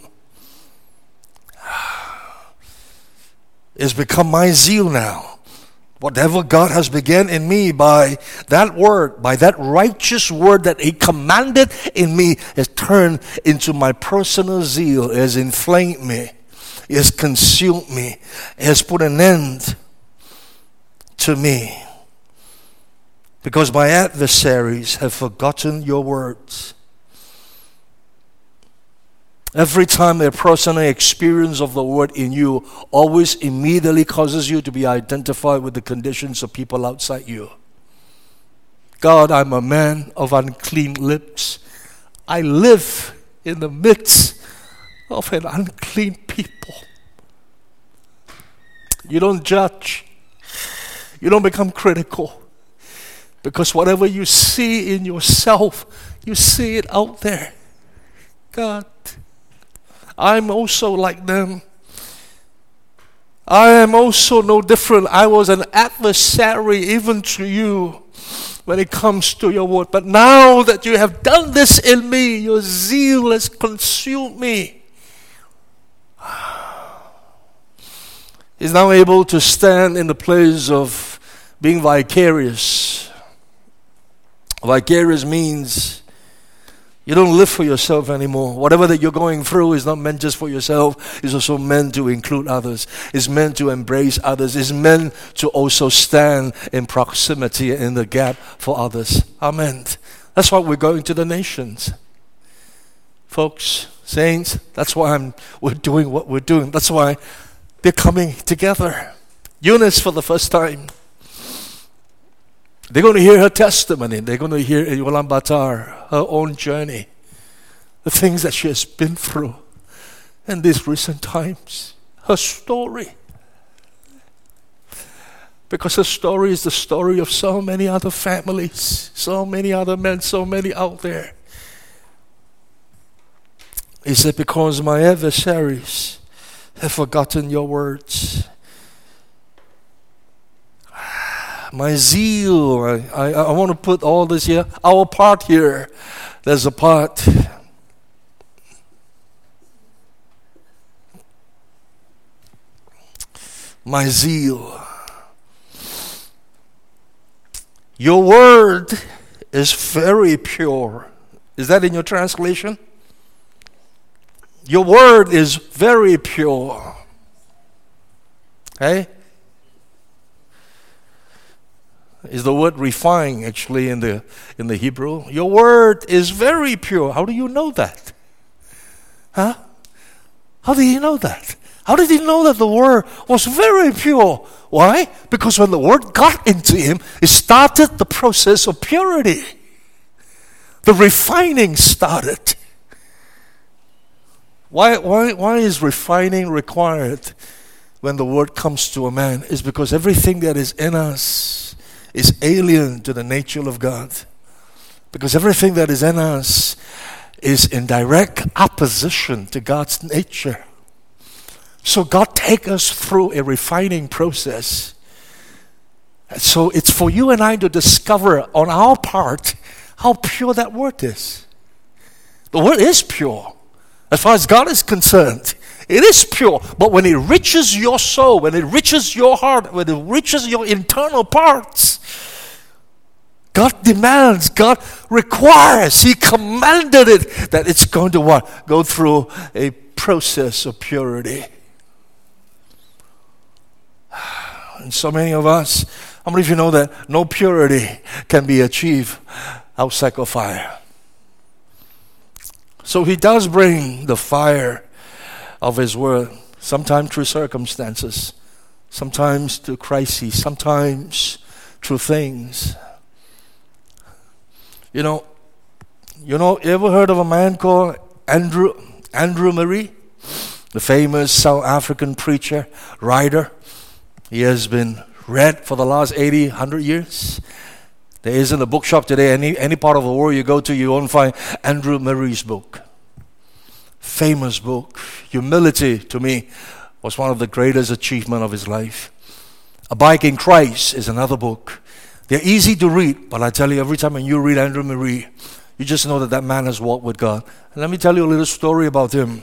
It's become my zeal now. Whatever God has begun in me by that word, by that righteous word that He commanded in me, has turned into my personal zeal. It has inflamed me. It has consumed me. It has put an end to me. Because my adversaries have forgotten your words. Every time a personal experience of the word in you always immediately causes you to be identified with the conditions of people outside you. God, I'm a man of unclean lips. I live in the midst of an unclean people. You don't judge. You don't become critical. Because whatever you see in yourself, you see it out there. God, I'm also like them. I am also no different. I was an adversary even to you when it comes to your word. But now that you have done this in me, your zeal has consumed me. He's now able to stand in the place of being vicarious. Vicarious means You don't live for yourself anymore. Whatever that you're going through is not meant just for yourself. It's also meant to include others. It's meant to embrace others. It's meant to also stand in proximity and in the gap for others. Amen. That's why we're going to the nations. Folks, saints, that's why I'm, we're doing what we're doing. That's why they're coming together. Eunice for the first time. They're going to hear her testimony. They're going to hear in Ulaanbaatar her own journey, the things that she has been through in these recent times, her story. Because her story is the story of so many other families, so many other men, so many out there. He said, because my adversaries have forgotten your words. My zeal, I, I, I want to put all this here, our part here. There's a part. My zeal. Your word is very pure. Is that in your translation? Your word is very pure. Okay? Is the word refined actually in the in the Hebrew? Your word is very pure. How do you know that? Huh? How did he know that? How did he know that the word was very pure? Why? Because when the word got into him, it started the process of purity. The refining started. Why, why, why is refining required when the word comes to a man? It's because everything that is in us is alien to the nature of God. Because everything that is in us is in direct opposition to God's nature. So God takes us through a refining process. So it's for you and I to discover on our part how pure that word is. The word is pure. As far as God is concerned, it is pure. But when it reaches your soul, when it reaches your heart, when it reaches your internal parts, God demands, God requires, He commanded it that it's going to what? Go through a process of purity. And so many of us, how many of you know that no purity can be achieved outside of fire? So He does bring the fire of His word, sometimes through circumstances, sometimes through crises, sometimes through things. You know, you know, you ever heard of a man called Andrew Andrew Murray, the famous South African preacher, writer? He has been read for the last eighty, one hundred years. There isn't a bookshop today, any, any part of the world you go to, you won't find Andrew Murray's book. Famous book. Humility, to me, was one of the greatest achievements of his life. Abide in Christ is another book. They're easy to read, but I tell you, every time when you read Andrew Murray, you just know that that man has walked with God. And let me tell you a little story about him.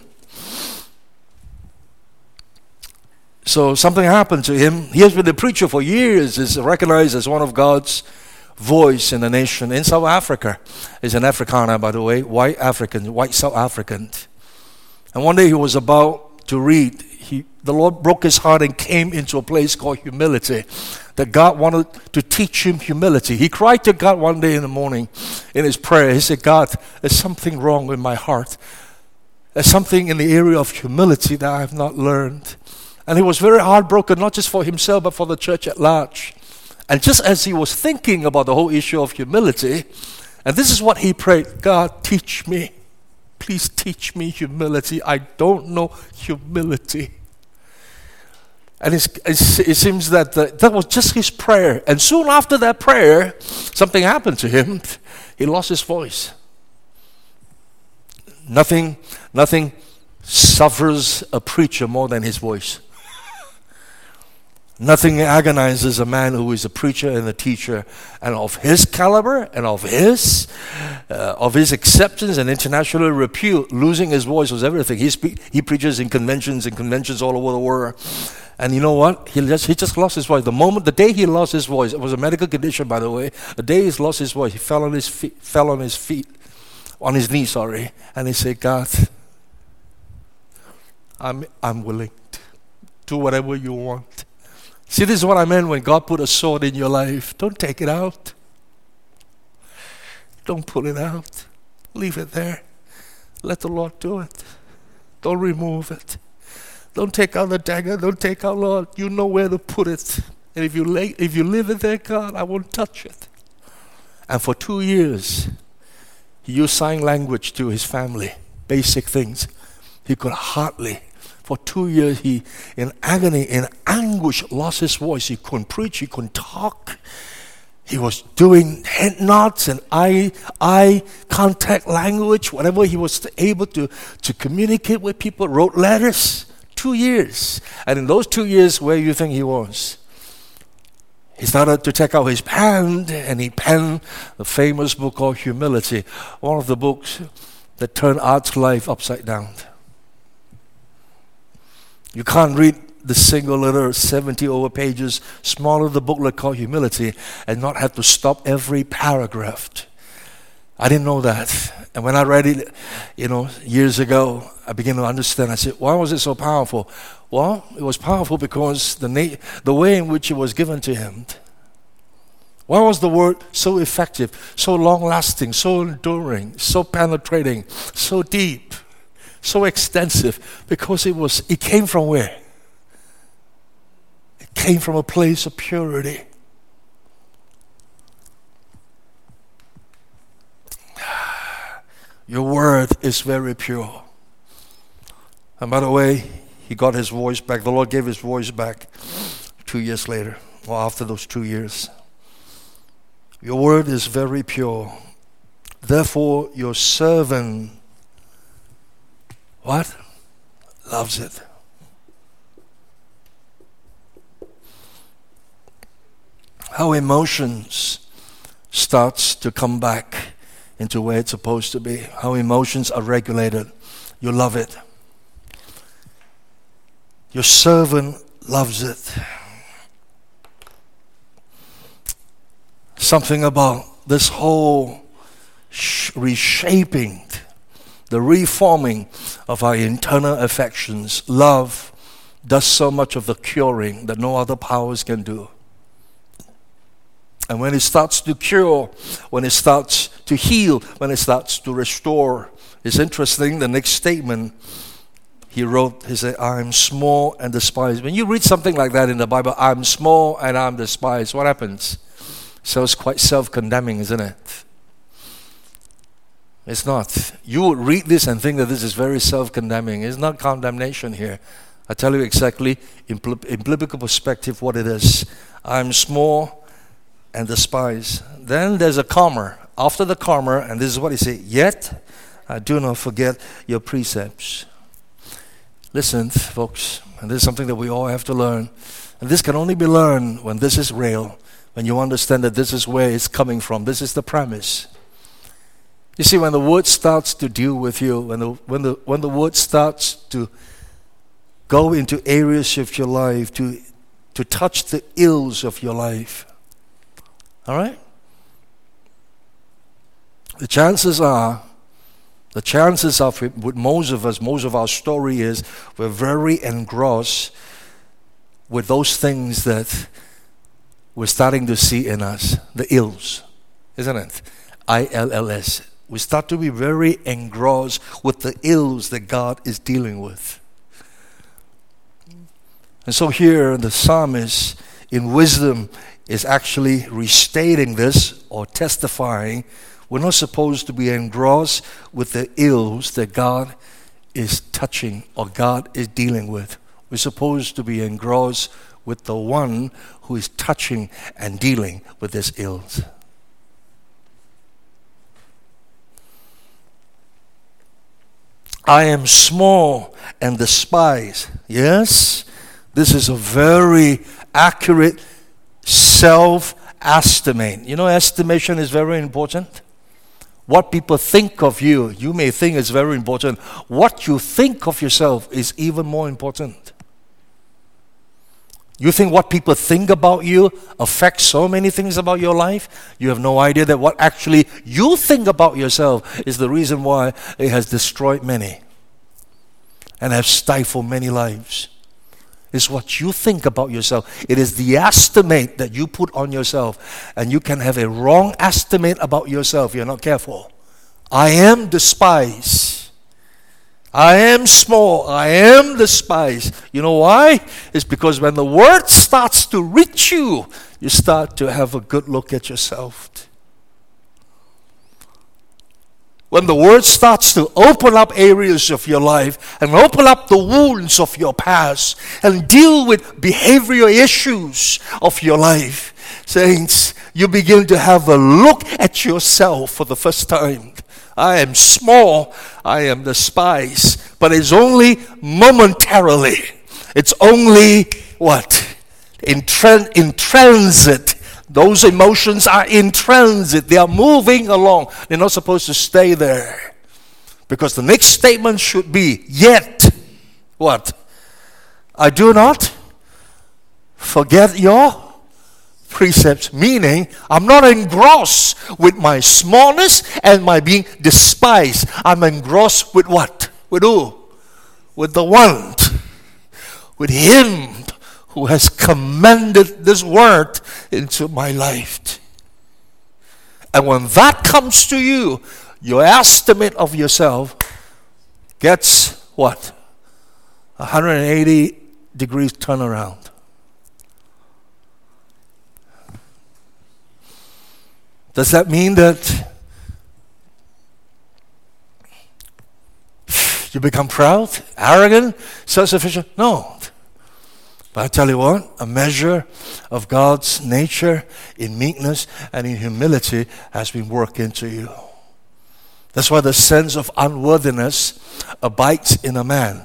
So something happened to him. He has been a preacher for years. Is recognized as one of God's voice in the nation. In South Africa, he's an Afrikaner, by the way, white African, white South African. And one day he was about to read. He, the Lord broke his heart and came into a place called humility. That God wanted to teach him humility. He cried to God one day in the morning in his prayer. He said, God, there's something wrong with my heart. There's something in the area of humility that I have not learned. And he was very heartbroken, not just for himself, but for the church at large. And just as he was thinking about the whole issue of humility, and this is what he prayed, God, teach me. Please teach me humility. I don't know humility. And it's, it's, it seems that the, that was just his prayer. And soon after that prayer, something happened to him. He lost his voice. Nothing, nothing suffers a preacher more than his voice. Nothing agonizes a man who is a preacher and a teacher, and of his caliber and of his uh, of his acceptance and international repute. Losing his voice was everything. He speak, he preaches in conventions and conventions all over the world. And you know what? He just he just lost his voice. The moment, the day he lost his voice, it was a medical condition, by the way. The day he lost his voice, he fell on his feet. Fell on his feet. on his knees, sorry, and he said, God, I'm, I'm willing to do whatever you want. See, this is what I meant when God put a sword in your life. Don't take it out. Don't pull it out. Leave it there. Let the Lord do it. Don't remove it. Don't take out the dagger. Don't take out, Lord. You know where to put it. And if you lay, if you leave it there, God, I won't touch it. And for two years, he used sign language to his family. Basic things. He could hardly. For two years, he, in agony, in anguish, lost his voice. He couldn't preach. He couldn't talk. He was doing head nods and eye, eye contact language, whatever he was able to, to communicate with people, wrote letters. Two years. And in those two years, where do you think he was? He started to take out his pen and he penned the famous book called Humility, one of the books that turned Art's life upside down. You can't read the single little seventy over pages, smaller the booklet called Humility, and not have to stop every paragraph. I didn't know that. And when I read it, you know, years ago, I began to understand. I said, why was it so powerful? Well, it was powerful because the na- the way in which it was given to him. Why was the word so effective, so long-lasting, so enduring, so penetrating, so deep, so extensive? Because it was, it came from where? It came from a place of purity. Your word is very pure. And by the way, he got his voice back. The Lord gave his voice back two years later, or after those two years. Your word is very pure. Therefore, your servant, what? Loves it. How emotions starts to come back into where it's supposed to be. How emotions are regulated. You love it. Your servant loves it. Something about this whole sh- reshaping, the reforming of our internal affections. Love does so much of the curing that no other powers can do. And when it starts to cure, when it starts to heal, when it starts to restore, it's interesting, the next statement he wrote, he said, I'm small and despised. When you read something like that in the Bible, I'm small and I'm despised, what happens? So it's quite self-condemning, isn't it? It's not. You would read this and think that this is very self-condemning. It's not condemnation here. I tell you exactly, in, in biblical perspective, what it is. I'm small and despise. Then there's a comma. After the comma, and this is what he said, yet I do not forget your precepts. Listen, folks, and this is something that we all have to learn. And this can only be learned when this is real, when you understand that this is where it's coming from. This is the premise. You see, when the word starts to deal with you, when the, when the, when the word starts to go into areas of your life, to, to touch the ills of your life, all right? The chances are, the chances of it, with most of us, most of our story is we're very engrossed with those things that we're starting to see in us, the ills, isn't it? I L L S. We start to be very engrossed with the ills that God is dealing with. And so here the psalmist, in wisdom, is actually restating this or testifying. We're not supposed to be engrossed with the ills that God is touching or God is dealing with. We're supposed to be engrossed with the one who is touching and dealing with these ills. I am small and despised. Yes, this is a very accurate self-estimate. You know, estimation is very important. What people think of you, you may think is very important. What you think of yourself is even more important. You think what people think about you affects so many things about your life? You have no idea that what actually you think about yourself is the reason why it has destroyed many and have stifled many lives. It's what you think about yourself. It is the estimate that you put on yourself. And you can have a wrong estimate about yourself if you're not careful. I am despised. I am small. I am despised. You know why? It's because when the word starts to reach you, you start to have a good look at yourself. When the word starts to open up areas of your life and open up the wounds of your past and deal with behavioral issues of your life, saints, you begin to have a look at yourself for the first time. I am small, I am despised, but it's only momentarily. It's only what? In, tran- in transit. Those emotions are in transit. They are moving along. They're not supposed to stay there. Because the next statement should be, yet, what? I do not forget your precepts. Meaning, I'm not engrossed with my smallness and my being despised. I'm engrossed with what? With who? With the one. With Him who has commanded this word into my life. And when that comes to you, your estimate of yourself gets what? one hundred eighty degrees turnaround. Does that mean that you become proud, arrogant, self-sufficient? No. But I tell you what, a measure of God's nature in meekness and in humility has been worked into you. That's why the sense of unworthiness abides in a man.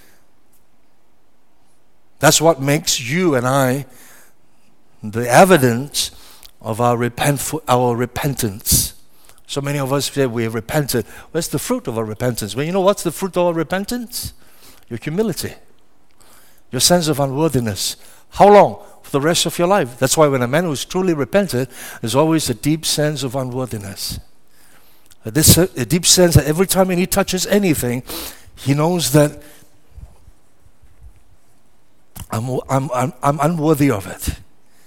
That's what makes you and I the evidence of our, repent- our repentance. So many of us say we have repented. What's the fruit of our repentance? Well, you know what's the fruit of our repentance? Your humility. Your sense of unworthiness. How long? For the rest of your life. That's why when a man who's truly repented, there's always a deep sense of unworthiness. This a deep sense that every time he touches anything, he knows that I'm, I'm, I'm, I'm unworthy of it.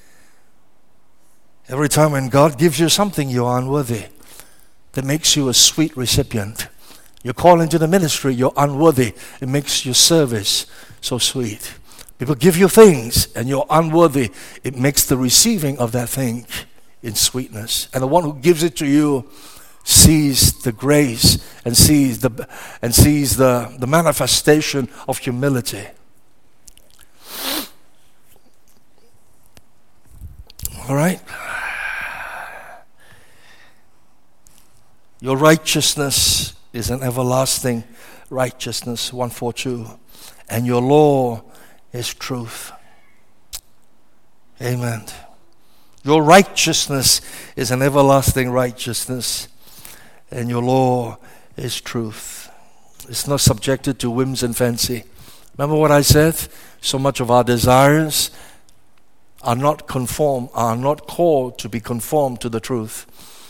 Every time when God gives you something, you're unworthy. That makes you a sweet recipient. You call into the ministry, you're unworthy. It makes your service so sweet. People give you things and you're unworthy. It makes the receiving of that thing in sweetness. And the one who gives it to you sees the grace and sees the and sees the, the manifestation of humility. All right? Your righteousness is an everlasting righteousness, one forty-two. And your law is truth. Amen. Your righteousness is an everlasting righteousness, and your law is truth. It's not subjected to whims and fancy. Remember what I said? So much of our desires are not conform, are not called to be conformed to the truth.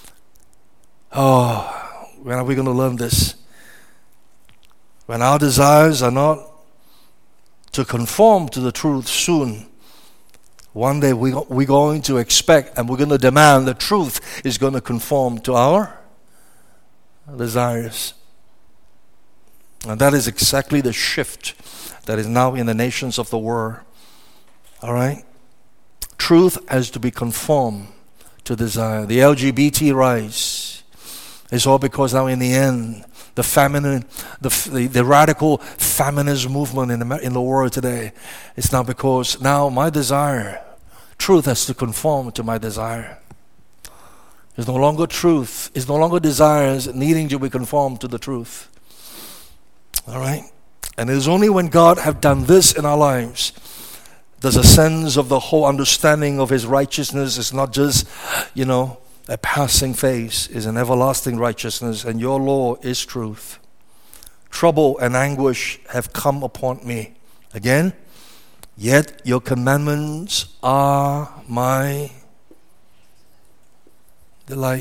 Oh, when are we going to learn this? When our desires are not to conform to the truth soon, one day we, we're going to expect and we're going to demand the truth is going to conform to our desires. And that is exactly the shift that is now in the nations of the world. All right? Truth has to be conformed to desire. The L G B T rise is all because now in the end, the feminine, the, the, the radical feminist movement in the, in the world today is now because now my desire, truth has to conform to my desire. It's no longer truth. It's no longer desires needing to be conformed to the truth. All right? And it is only when God have done this in our lives does a sense of the whole understanding of His righteousness is not just, you know, a passing phase, is an everlasting righteousness, and your law is truth. Trouble and anguish have come upon me. Again, Yet your commandments are my delight.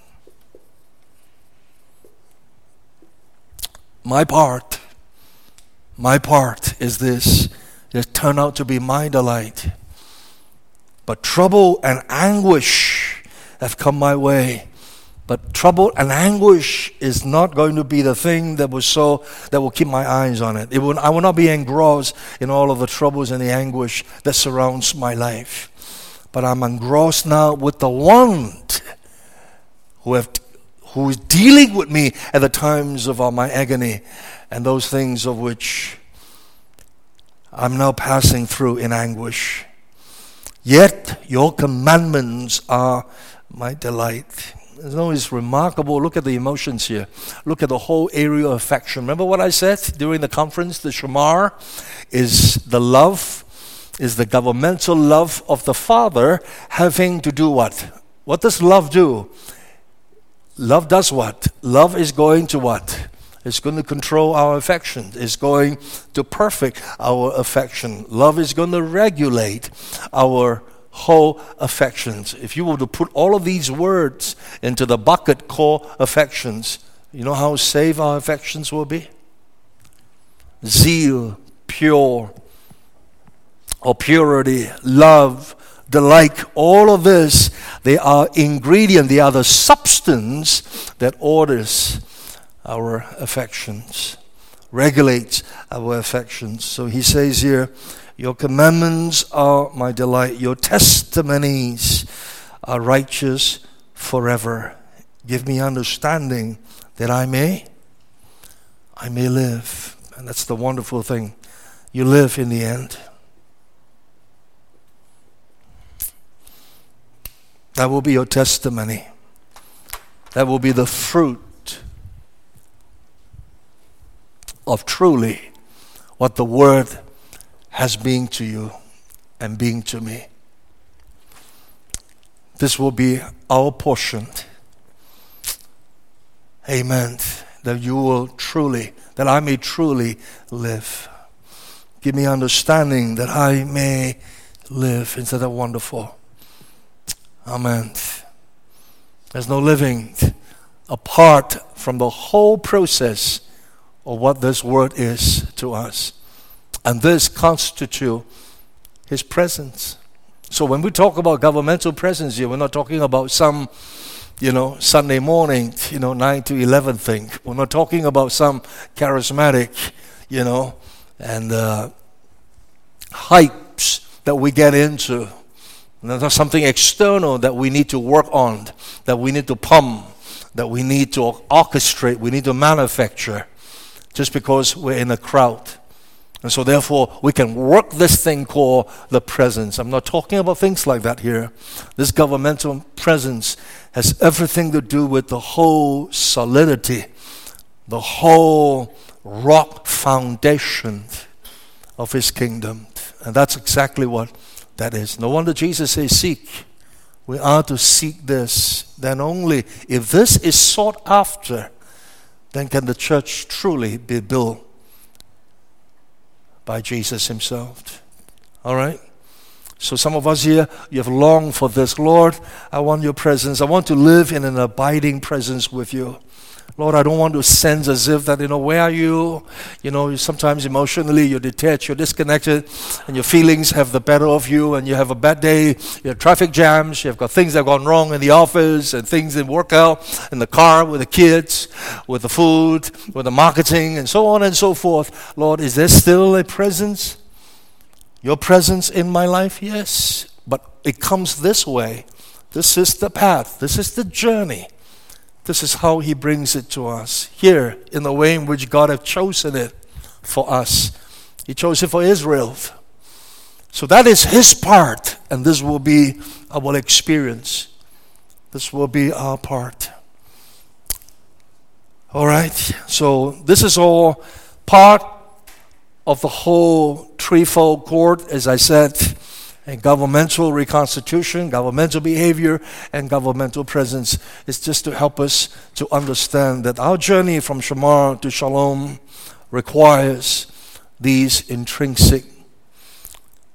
My part, my part is this. It turned out to be my delight. But trouble and anguish have come my way. But trouble and anguish is not going to be the thing that will so that will keep my eyes on it. It will, I will not be engrossed in all of the troubles and the anguish that surrounds my life. But I'm engrossed now with the one who have who is dealing with me at the times of uh, my agony and those things of which I'm now passing through in anguish. Yet your commandments are my delight. You know, it's remarkable. Look at the emotions here. Look at the whole area of affection. Remember what I said during the conference? The Shamar is the love, is the governmental love of the Father having to do what? What does love do? Love does what? Love is going to what? It's going to control our affection. It's going to perfect our affection. Love is going to regulate our whole affections. If you were to put all of these words into the bucket called affections, you know how safe our affections will be? Zeal, pure, or purity, love, delight, all of this, they are ingredient, they are the substance that orders our affections, regulates our affections. So he says here, your commandments are my delight, your testimonies are righteous forever. Give me understanding that I may, I may live. And that's the wonderful thing. You live in the end. That will be your testimony. That will be the fruit of truly what the Word has been to you and being to me. This will be our portion. Amen. That you will truly, that I may truly live. Give me understanding that I may live. Isn't that wonderful? Amen. There's no living apart from the whole process of what this word is to us. And this constitutes His presence. So when we talk about governmental presence here, we're not talking about some, you know, Sunday morning, you know, nine to eleven thing. We're not talking about some charismatic, you know, and uh, hypes that we get into. There's something external that we need to work on, that we need to pump, that we need to orchestrate, we need to manufacture, just because we're in a crowd. And so therefore, we can work this thing called the presence. I'm not talking about things like that here. This governmental presence has everything to do with the whole solidity, the whole rock foundation of His kingdom. And that's exactly what that is. No wonder Jesus says, seek. We are to seek this. Then only if this is sought after, then can the church truly be built by Jesus Himself. All right? So some of us here, you have longed for this. Lord, I want your presence. I want to live in an abiding presence with you. Lord, I don't want to sense as if that, you know, where are you? You know, sometimes emotionally you're detached, you're disconnected, and your feelings have the better of you, and you have a bad day, you have traffic jams, you've got things that have gone wrong in the office, and things didn't work out in the car, with the kids, with the food, with the marketing, and so on and so forth. Lord, is there still a presence? Your presence in my life? Yes. But it comes this way. This is the path. This is the journey. This is how He brings it to us. Here, in the way in which God has chosen it for us. He chose it for Israel. So that is His part, and this will be our experience. This will be our part. All right? So this is all part of the whole threefold cord, as I said, and governmental reconstitution, governmental behavior, and governmental presence is just to help us to understand that our journey from Shamar to Shalom requires these intrinsic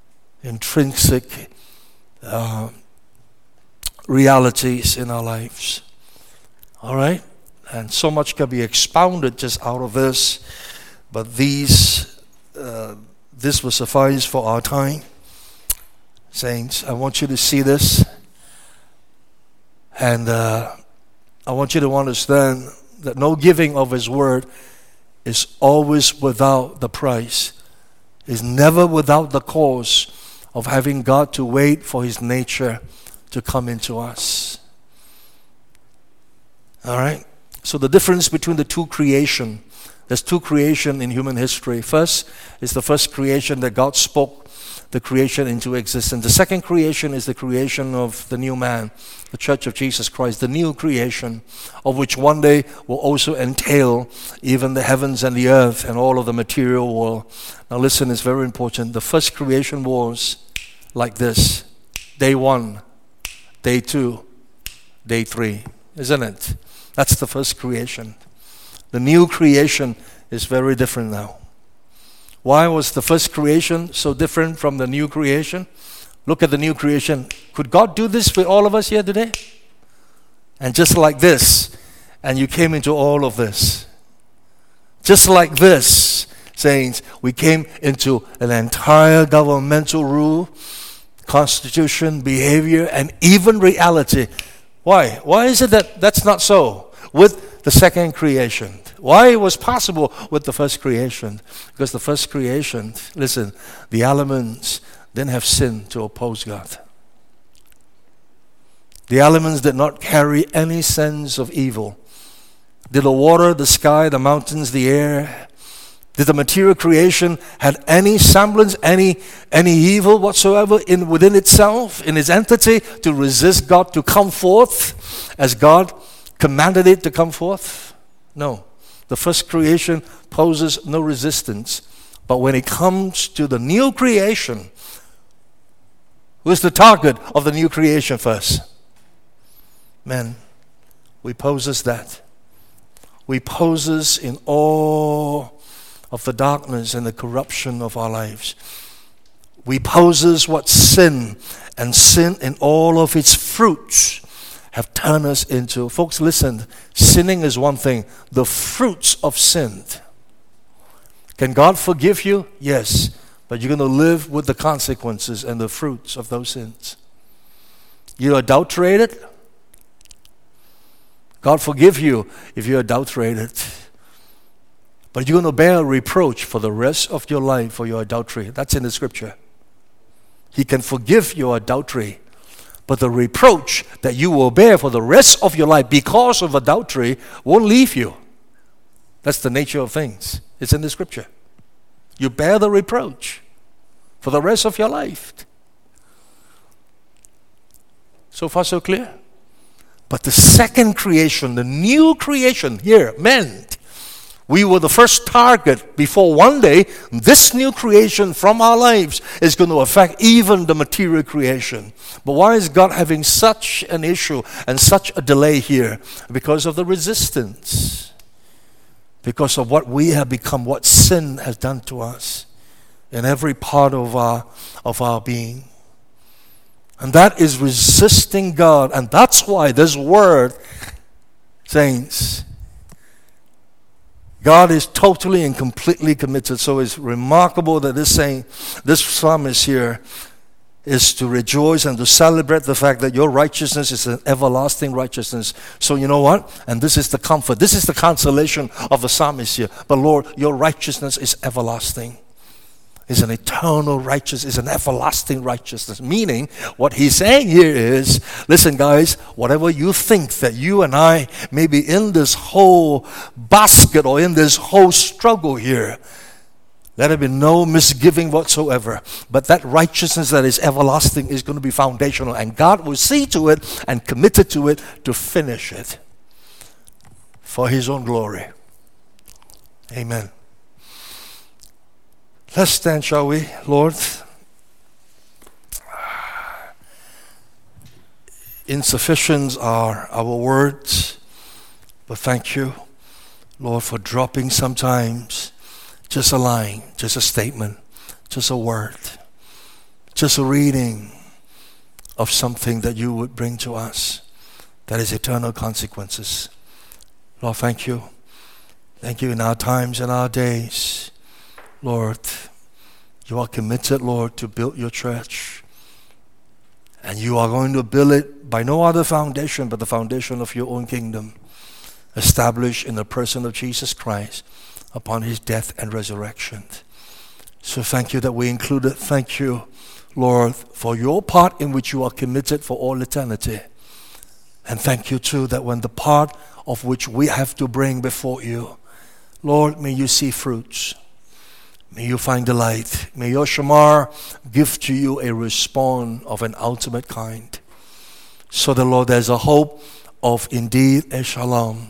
intrinsic uh, realities in our lives. All right? And so much can be expounded just out of this, but these, uh, this will suffice for our time. Saints, I want you to see this, and uh, I want you to understand that no giving of His word is always without the price, is never without the cause of having God to wait for His nature to come into us. All right? So the difference between the two creation, there's two creation in human history. First is the first creation that God spoke the creation into existence. The second creation is the creation of the new man, the Church of Jesus Christ, the new creation, of which one day will also entail even the heavens and the earth and all of the material world. Now listen, it's very important. The first creation was like this: day one, day two, day three, isn't it? That's the first creation. The new creation is very different now. Why was the first creation so different from the new creation? Look at the new creation. Could God do this for all of us here today? And just like this, and you came into all of this. Just like this, saints, we came into an entire governmental rule, constitution, behavior, and even reality. Why? Why is it that that's not so with the second creation? Why it was possible with the first creation? Because the first creation, listen, the elements didn't have sin to oppose God. The elements did not carry any sense of evil. Did the water, the sky, the mountains, the air, did the material creation had any semblance, any any evil whatsoever in within itself, in its entity, to resist God to come forth as God commanded it to come forth? No. The first creation poses no resistance. But when it comes to the new creation, who's the target of the new creation first? Men. We possess that. We possess in all of the darkness and the corruption of our lives. We possess what sin and sin in all of its fruits have turned us into. Folks, listen, sinning is one thing. The fruits of sin. Can God forgive you? Yes. But you're going to live with the consequences and the fruits of those sins. You adulterated? God forgive you if you adulterated. But you're going to bear a reproach for the rest of your life for your adultery. That's in the scripture. He can forgive your adultery, but the reproach that you will bear for the rest of your life because of adultery won't leave you. That's the nature of things. It's in the scripture. You bear the reproach for the rest of your life. So far, so clear? But the second creation, the new creation here, meant we were the first target before one day this new creation from our lives is going to affect even the material creation. But why is God having such an issue and such a delay here? Because of the resistance. Because of what we have become, what sin has done to us in every part of our, of our being. And that is resisting God. And that's why this word, saints, God is totally and completely committed. So it's remarkable that this saying, this psalmist here is to rejoice and to celebrate the fact that your righteousness is an everlasting righteousness. So you know what? And this is the comfort. This is the consolation of the psalmist here. But Lord, your righteousness is everlasting. Is an eternal righteousness, is an everlasting righteousness. Meaning, what he's saying here is, listen guys, whatever you think that you and I may be in this whole basket or in this whole struggle here, let there be no misgiving whatsoever. But that righteousness that is everlasting is going to be foundational. And God will see to it and committed to it to finish it for His own glory. Amen. Let's stand, shall we, Lord? Insufficient are our words, but thank you, Lord, for dropping sometimes just a line, just a statement, just a word, just a reading of something that you would bring to us that is eternal consequences. Lord, thank you. Thank you in our times and our days. Lord, you are committed, Lord, to build your church. And you are going to build it by no other foundation but the foundation of your own kingdom, established in the person of Jesus Christ upon his death and resurrection. So thank you that we included. Thank you, Lord, for your part in which you are committed for all eternity. And thank you too that when the part of which we have to bring before you, Lord, may you see fruits. May you find delight. May your shamar give to you a response of an ultimate kind. So the Lord, there's a hope of indeed a shalom.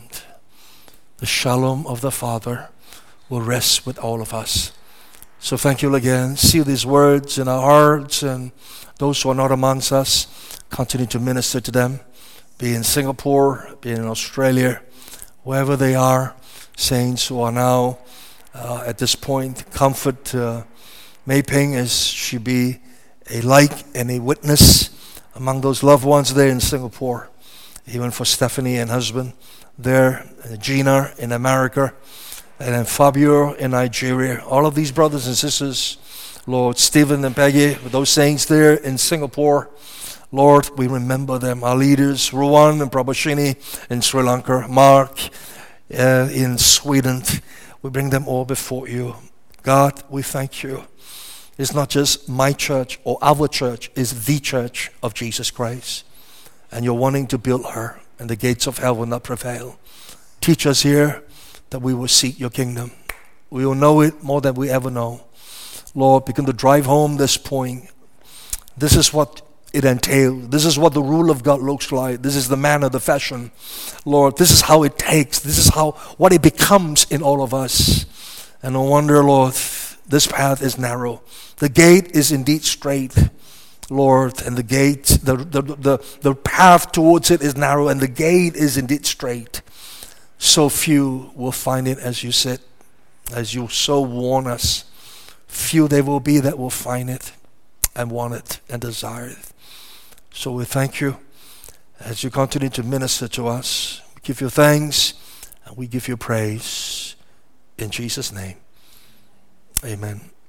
The shalom of the Father will rest with all of us. So thank you again. Seal these words in our hearts, and those who are not amongst us, continue to minister to them. Be in Singapore, be in Australia, wherever they are, saints who are now uh, at this point, comfort uh, Mei Ping as she be a light and a witness among those loved ones there in Singapore. Even for Stephanie and husband there, and Gina in America, and then Fabio in Nigeria. All of these brothers and sisters, Lord, Stephen and Peggy, those saints there in Singapore, Lord, we remember them. Our leaders, Ruwan and Prabhashini in Sri Lanka, Mark uh, in Sweden, we bring them all before you. God, we thank you. It's not just my church or our church, it's the church of Jesus Christ. And you're wanting to build her, and the gates of hell will not prevail. Teach us here that we will seek your kingdom. We will know it more than we ever know. Lord, begin to drive home this point. This is what it entails. This is what the rule of God looks like. This is the manner, the fashion. Lord, this is how it takes. This is how what it becomes in all of us. And no wonder, Lord, this path is narrow. The gate is indeed straight, Lord, and the gate, the, the, the, the path towards it is narrow, and the gate is indeed straight. So few will find it, as you said, as you so warn us. Few there will be that will find it and want it and desire it. So we thank you as you continue to minister to us. We give you thanks and we give you praise. In Jesus' name, amen.